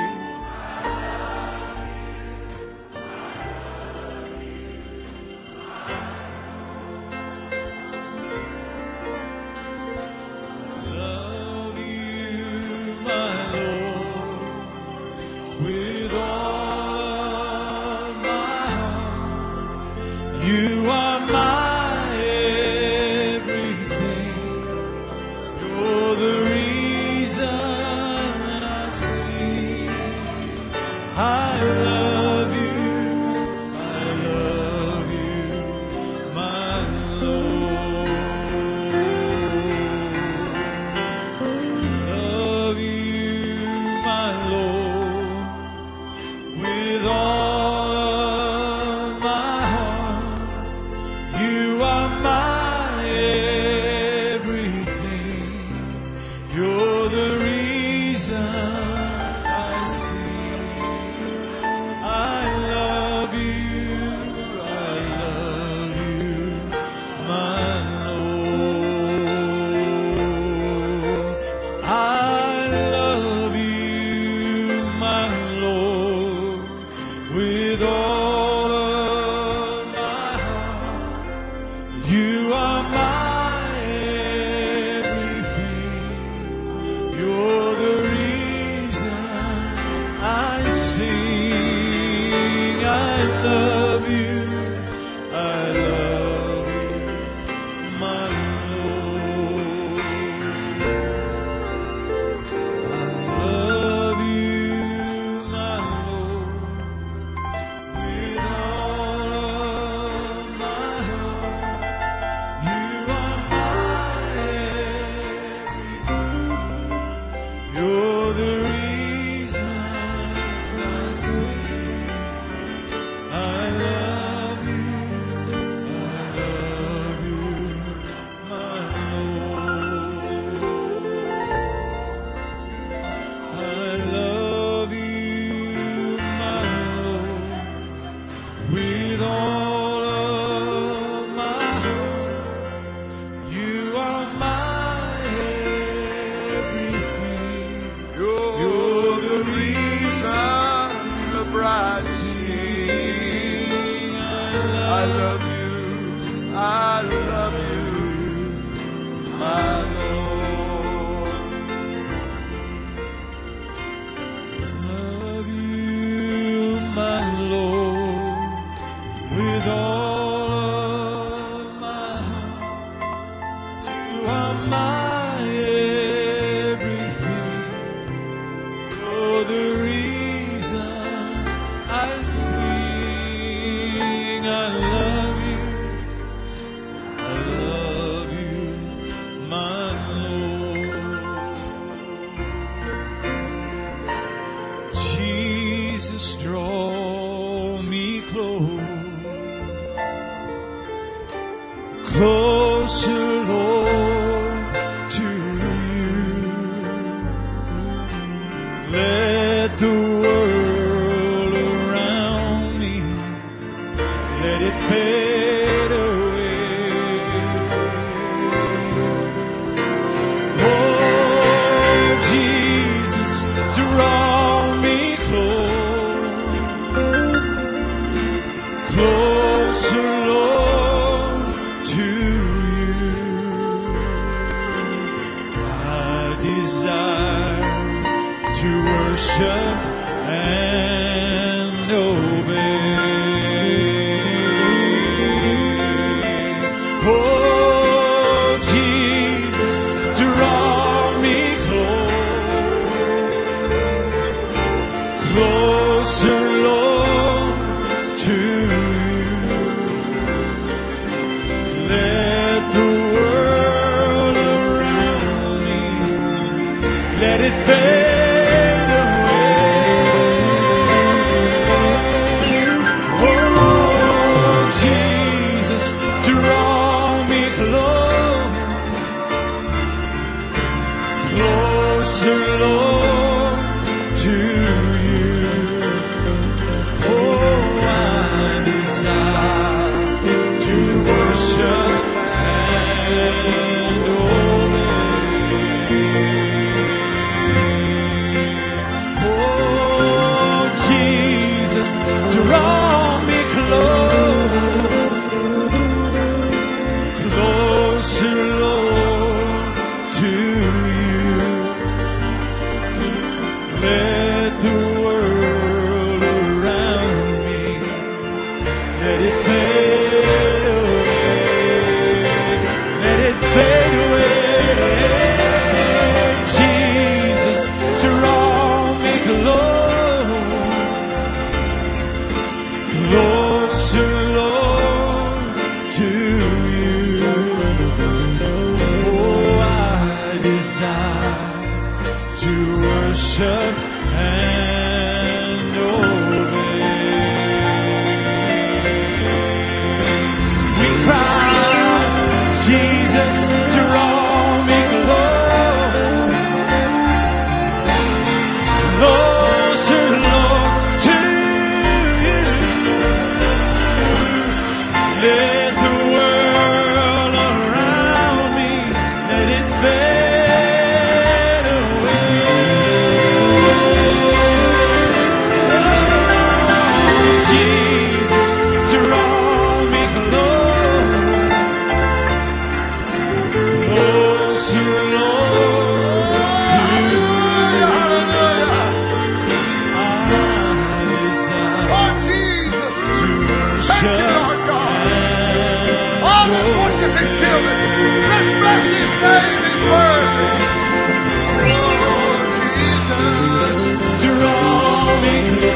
You are my everything. You're the reason I sing. I love you. I love you, my Lord. Love you, my Lord, with all of my heart. You are my everything. You're the reason I sing. I love you, my Lord. I love you, my Lord, with all of my heart. You are my everything. You're the reason I sing. I love you. I love you, my Lord. I love you, my Lord, with all of my heart. You are my everything. You're the reason I sing. I love you, my Lord. I love you, my Lord, with all of my heart. You are my everything. You're the reason the bride sing. I love you, my Lord. Love you, my Lord, with all of my heart. You are my everything. You're the reason I sing. I love you, my Lord. Jesus, draw me closer, Lord, to you. Let the world around me, let it fade away. Oh, Jesus, draw me closer, Lord, to you. I desire to worship and obey. Oh, Jesus, draw me closer, Lord, to you. Let the world around me, let it fade away. Oh, Jesus, draw me closer, Lord, to you. Oh, I desire to worship and obey. Oh, Jesus, draw me closer, Lord, to you. Let the world around me, let it fade to you. Oh, I desire to worship and obey. We cry, Jesus, draw me closer, Lord, to you. Let the world around me, let it fade away. Jesus, draw me closer, Lord, to you. Let's worship Him, children. Let's bless His name. He's worthy. Oh, Jesus, draw me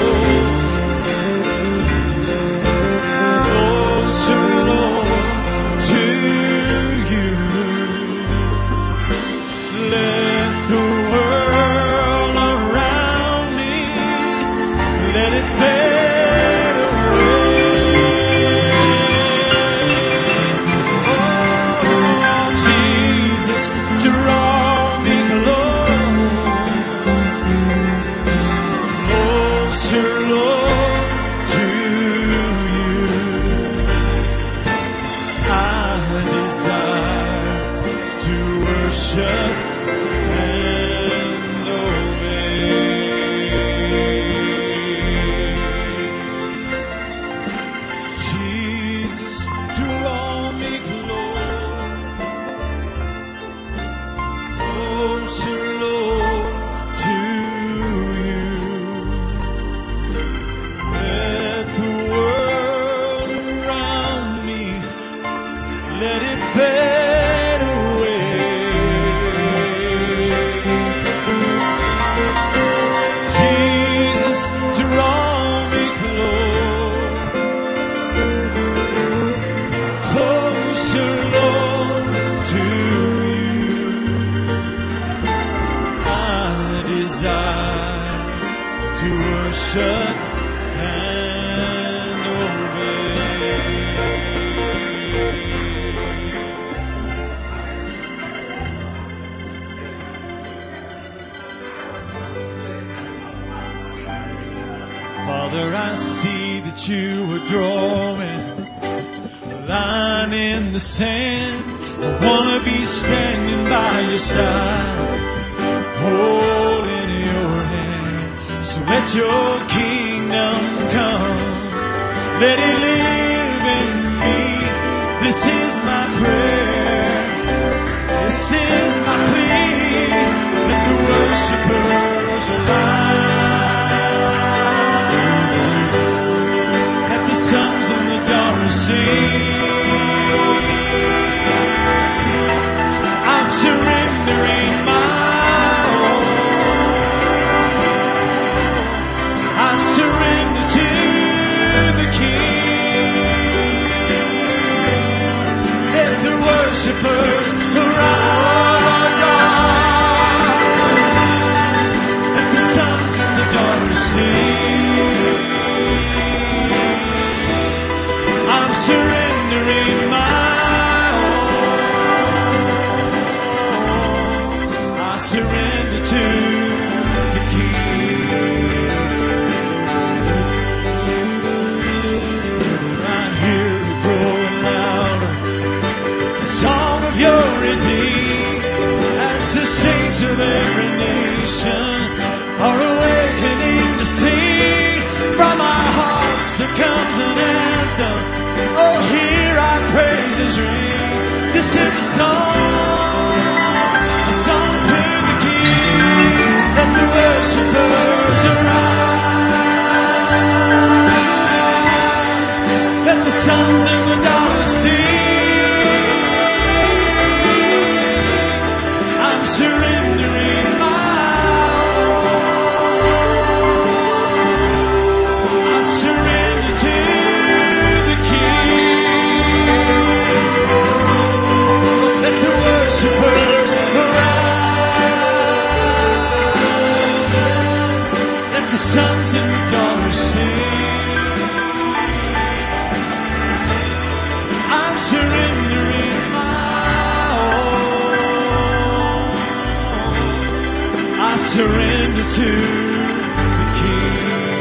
closer, Lord, to you. Let the world around me, let it fade away. Draw me closer, Lord, to you. I desire to worship and obey. Jesus, draw me closer, Lord, to you. Let the world around me, let it fade away. Jesus, draw me closer, Lord, to you. Desire to worship and obey. Father, I see that you are drawing a line in the sand. I want to be standing by your side, holding your hand. So let your kingdom come, let it live in me. This is my prayer, this is my plea. Let the worshipers arise, let the sons and the daughters sing. I'm surrendering my I surrender to the King. Let the worshipers arise. Let the sons and the daughters sing. I'm surrendering my all. I surrender to the King. As the saints of every nation are awakening to sing, from our hearts there comes an anthem. Oh, hear our praises ring. This is a song to the King. Let the worshipers arise. Let the sons and the daughters sing. Surrendering my all. I surrender to the King. surrender to the King.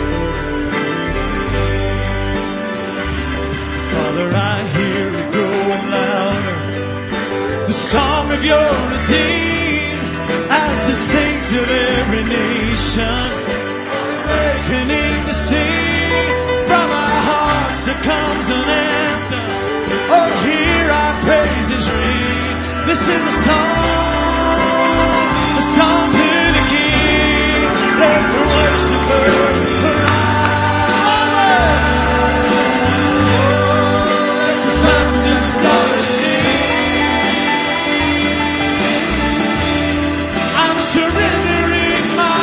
Father, I hear it growing louder, the song of your redeemed, as the saints of every nation awakening to sing. From our hearts there comes an anthem. Oh, hear our praises ring. This is a song to the King. Let the worshipers arise. Let the sons and daughters sing. I'm surrendering my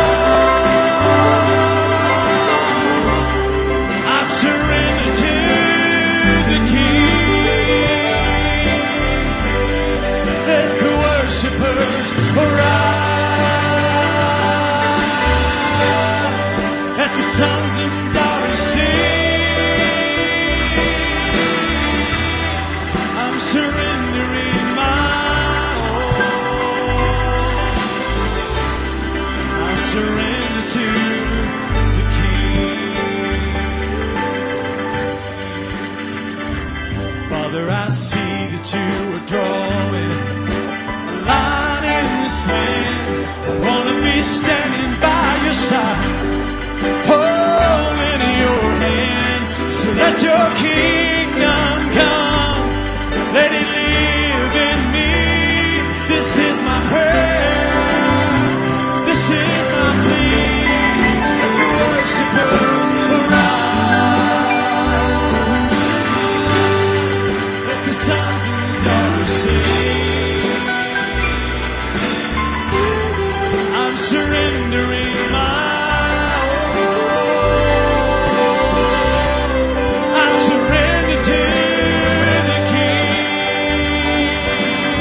all. I surrender to the King. Let the worshipers arise. Let the sons and daughters sing. I'm surrendering my all. I surrender to the King. Father, I see that you are drawing a line in the sand. I want to be standing by your side, holding your hand. So let your kingdom come, let it live in me. This is my prayer, this is my plea. Let the worshipers arise. Let the sons and daughters sing. I'm surrendering my all. I surrender to the King.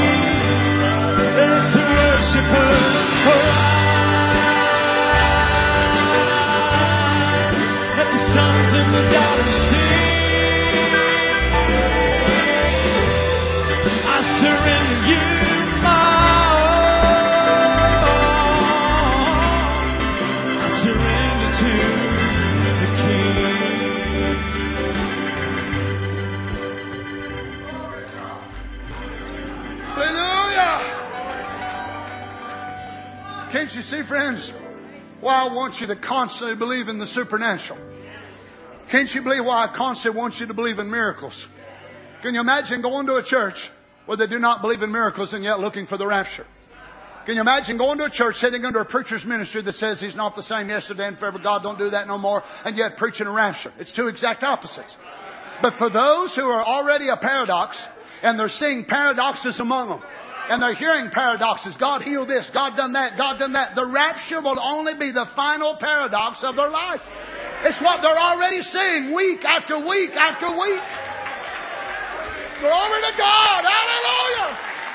Let the worshipers arise. Let the sons and the daughters sing. I surrender you my all. I surrender to the King. Hallelujah! Can't you see, friends, why I want you to constantly believe in the supernatural? Can't you believe why I constantly want you to believe in miracles? Can you imagine going to a church where they do not believe in miracles and yet looking for the rapture? Can you imagine going to a church sitting under a preacher's ministry that says he's not the same yesterday and forever, God don't do that no more, and yet preaching a rapture? It's two exact opposites. But for those who are already a paradox, and they're seeing paradoxes among them, and they're hearing paradoxes, God healed this, God done that, God done that, the rapture will only be the final paradox of their life. It's what they're already seeing week after week after week. Glory to God. Hallelujah.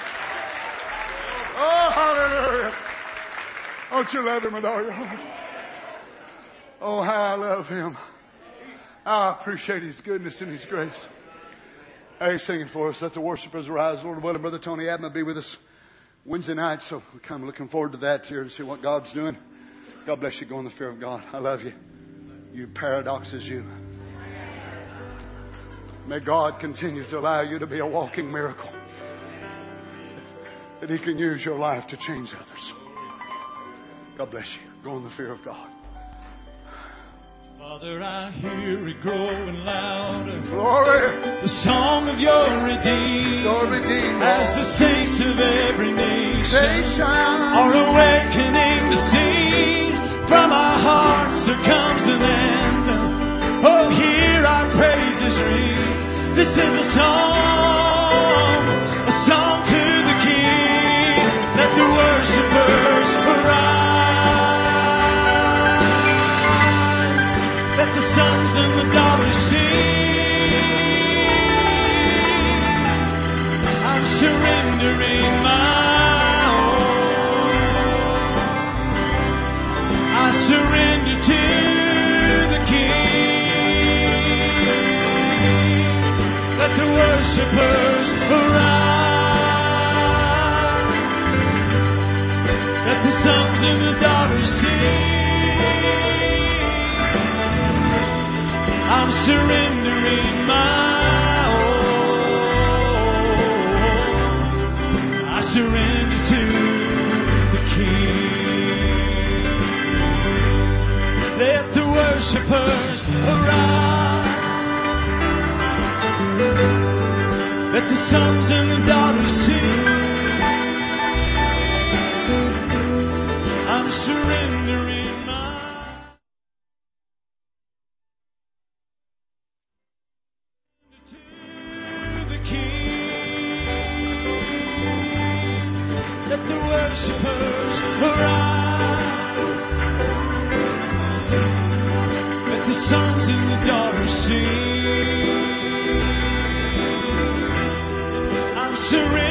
Oh, hallelujah. Don't you love him, adore you? Oh, how I love him. I appreciate his goodness and his grace. Hey, he's singing for us. Let the worshipers arise. Lord willing, Brother Tony Abner be with us Wednesday night. So we're kind of looking forward to that here and see what God's doing. God bless you. Go in the fear of God. I love you. You paradoxes, you. May God continue to allow you to be a walking miracle, that he can use your life to change others. God bless you. Go in the fear of God. Father, I hear it growing louder. Glory. The song of your redeemed. Your redeemed. As the saints of every nation are awakening to sing. From our hearts there comes an anthem. Oh, hear our praises ring. This is a song to the King. Let the worshipers arise. Let the sons and the daughters sing. I'm surrendering my all. I surrender to the King. Let the worshipers arise. Let the sons and the daughters sing. I'm surrendering my all. I surrender to the King. Let the worshipers arise. Let the sons and the daughters sing. I'm surrendering my to the King. Let the worshipers arise. Let the sons and the daughters sing. I'm surrendering.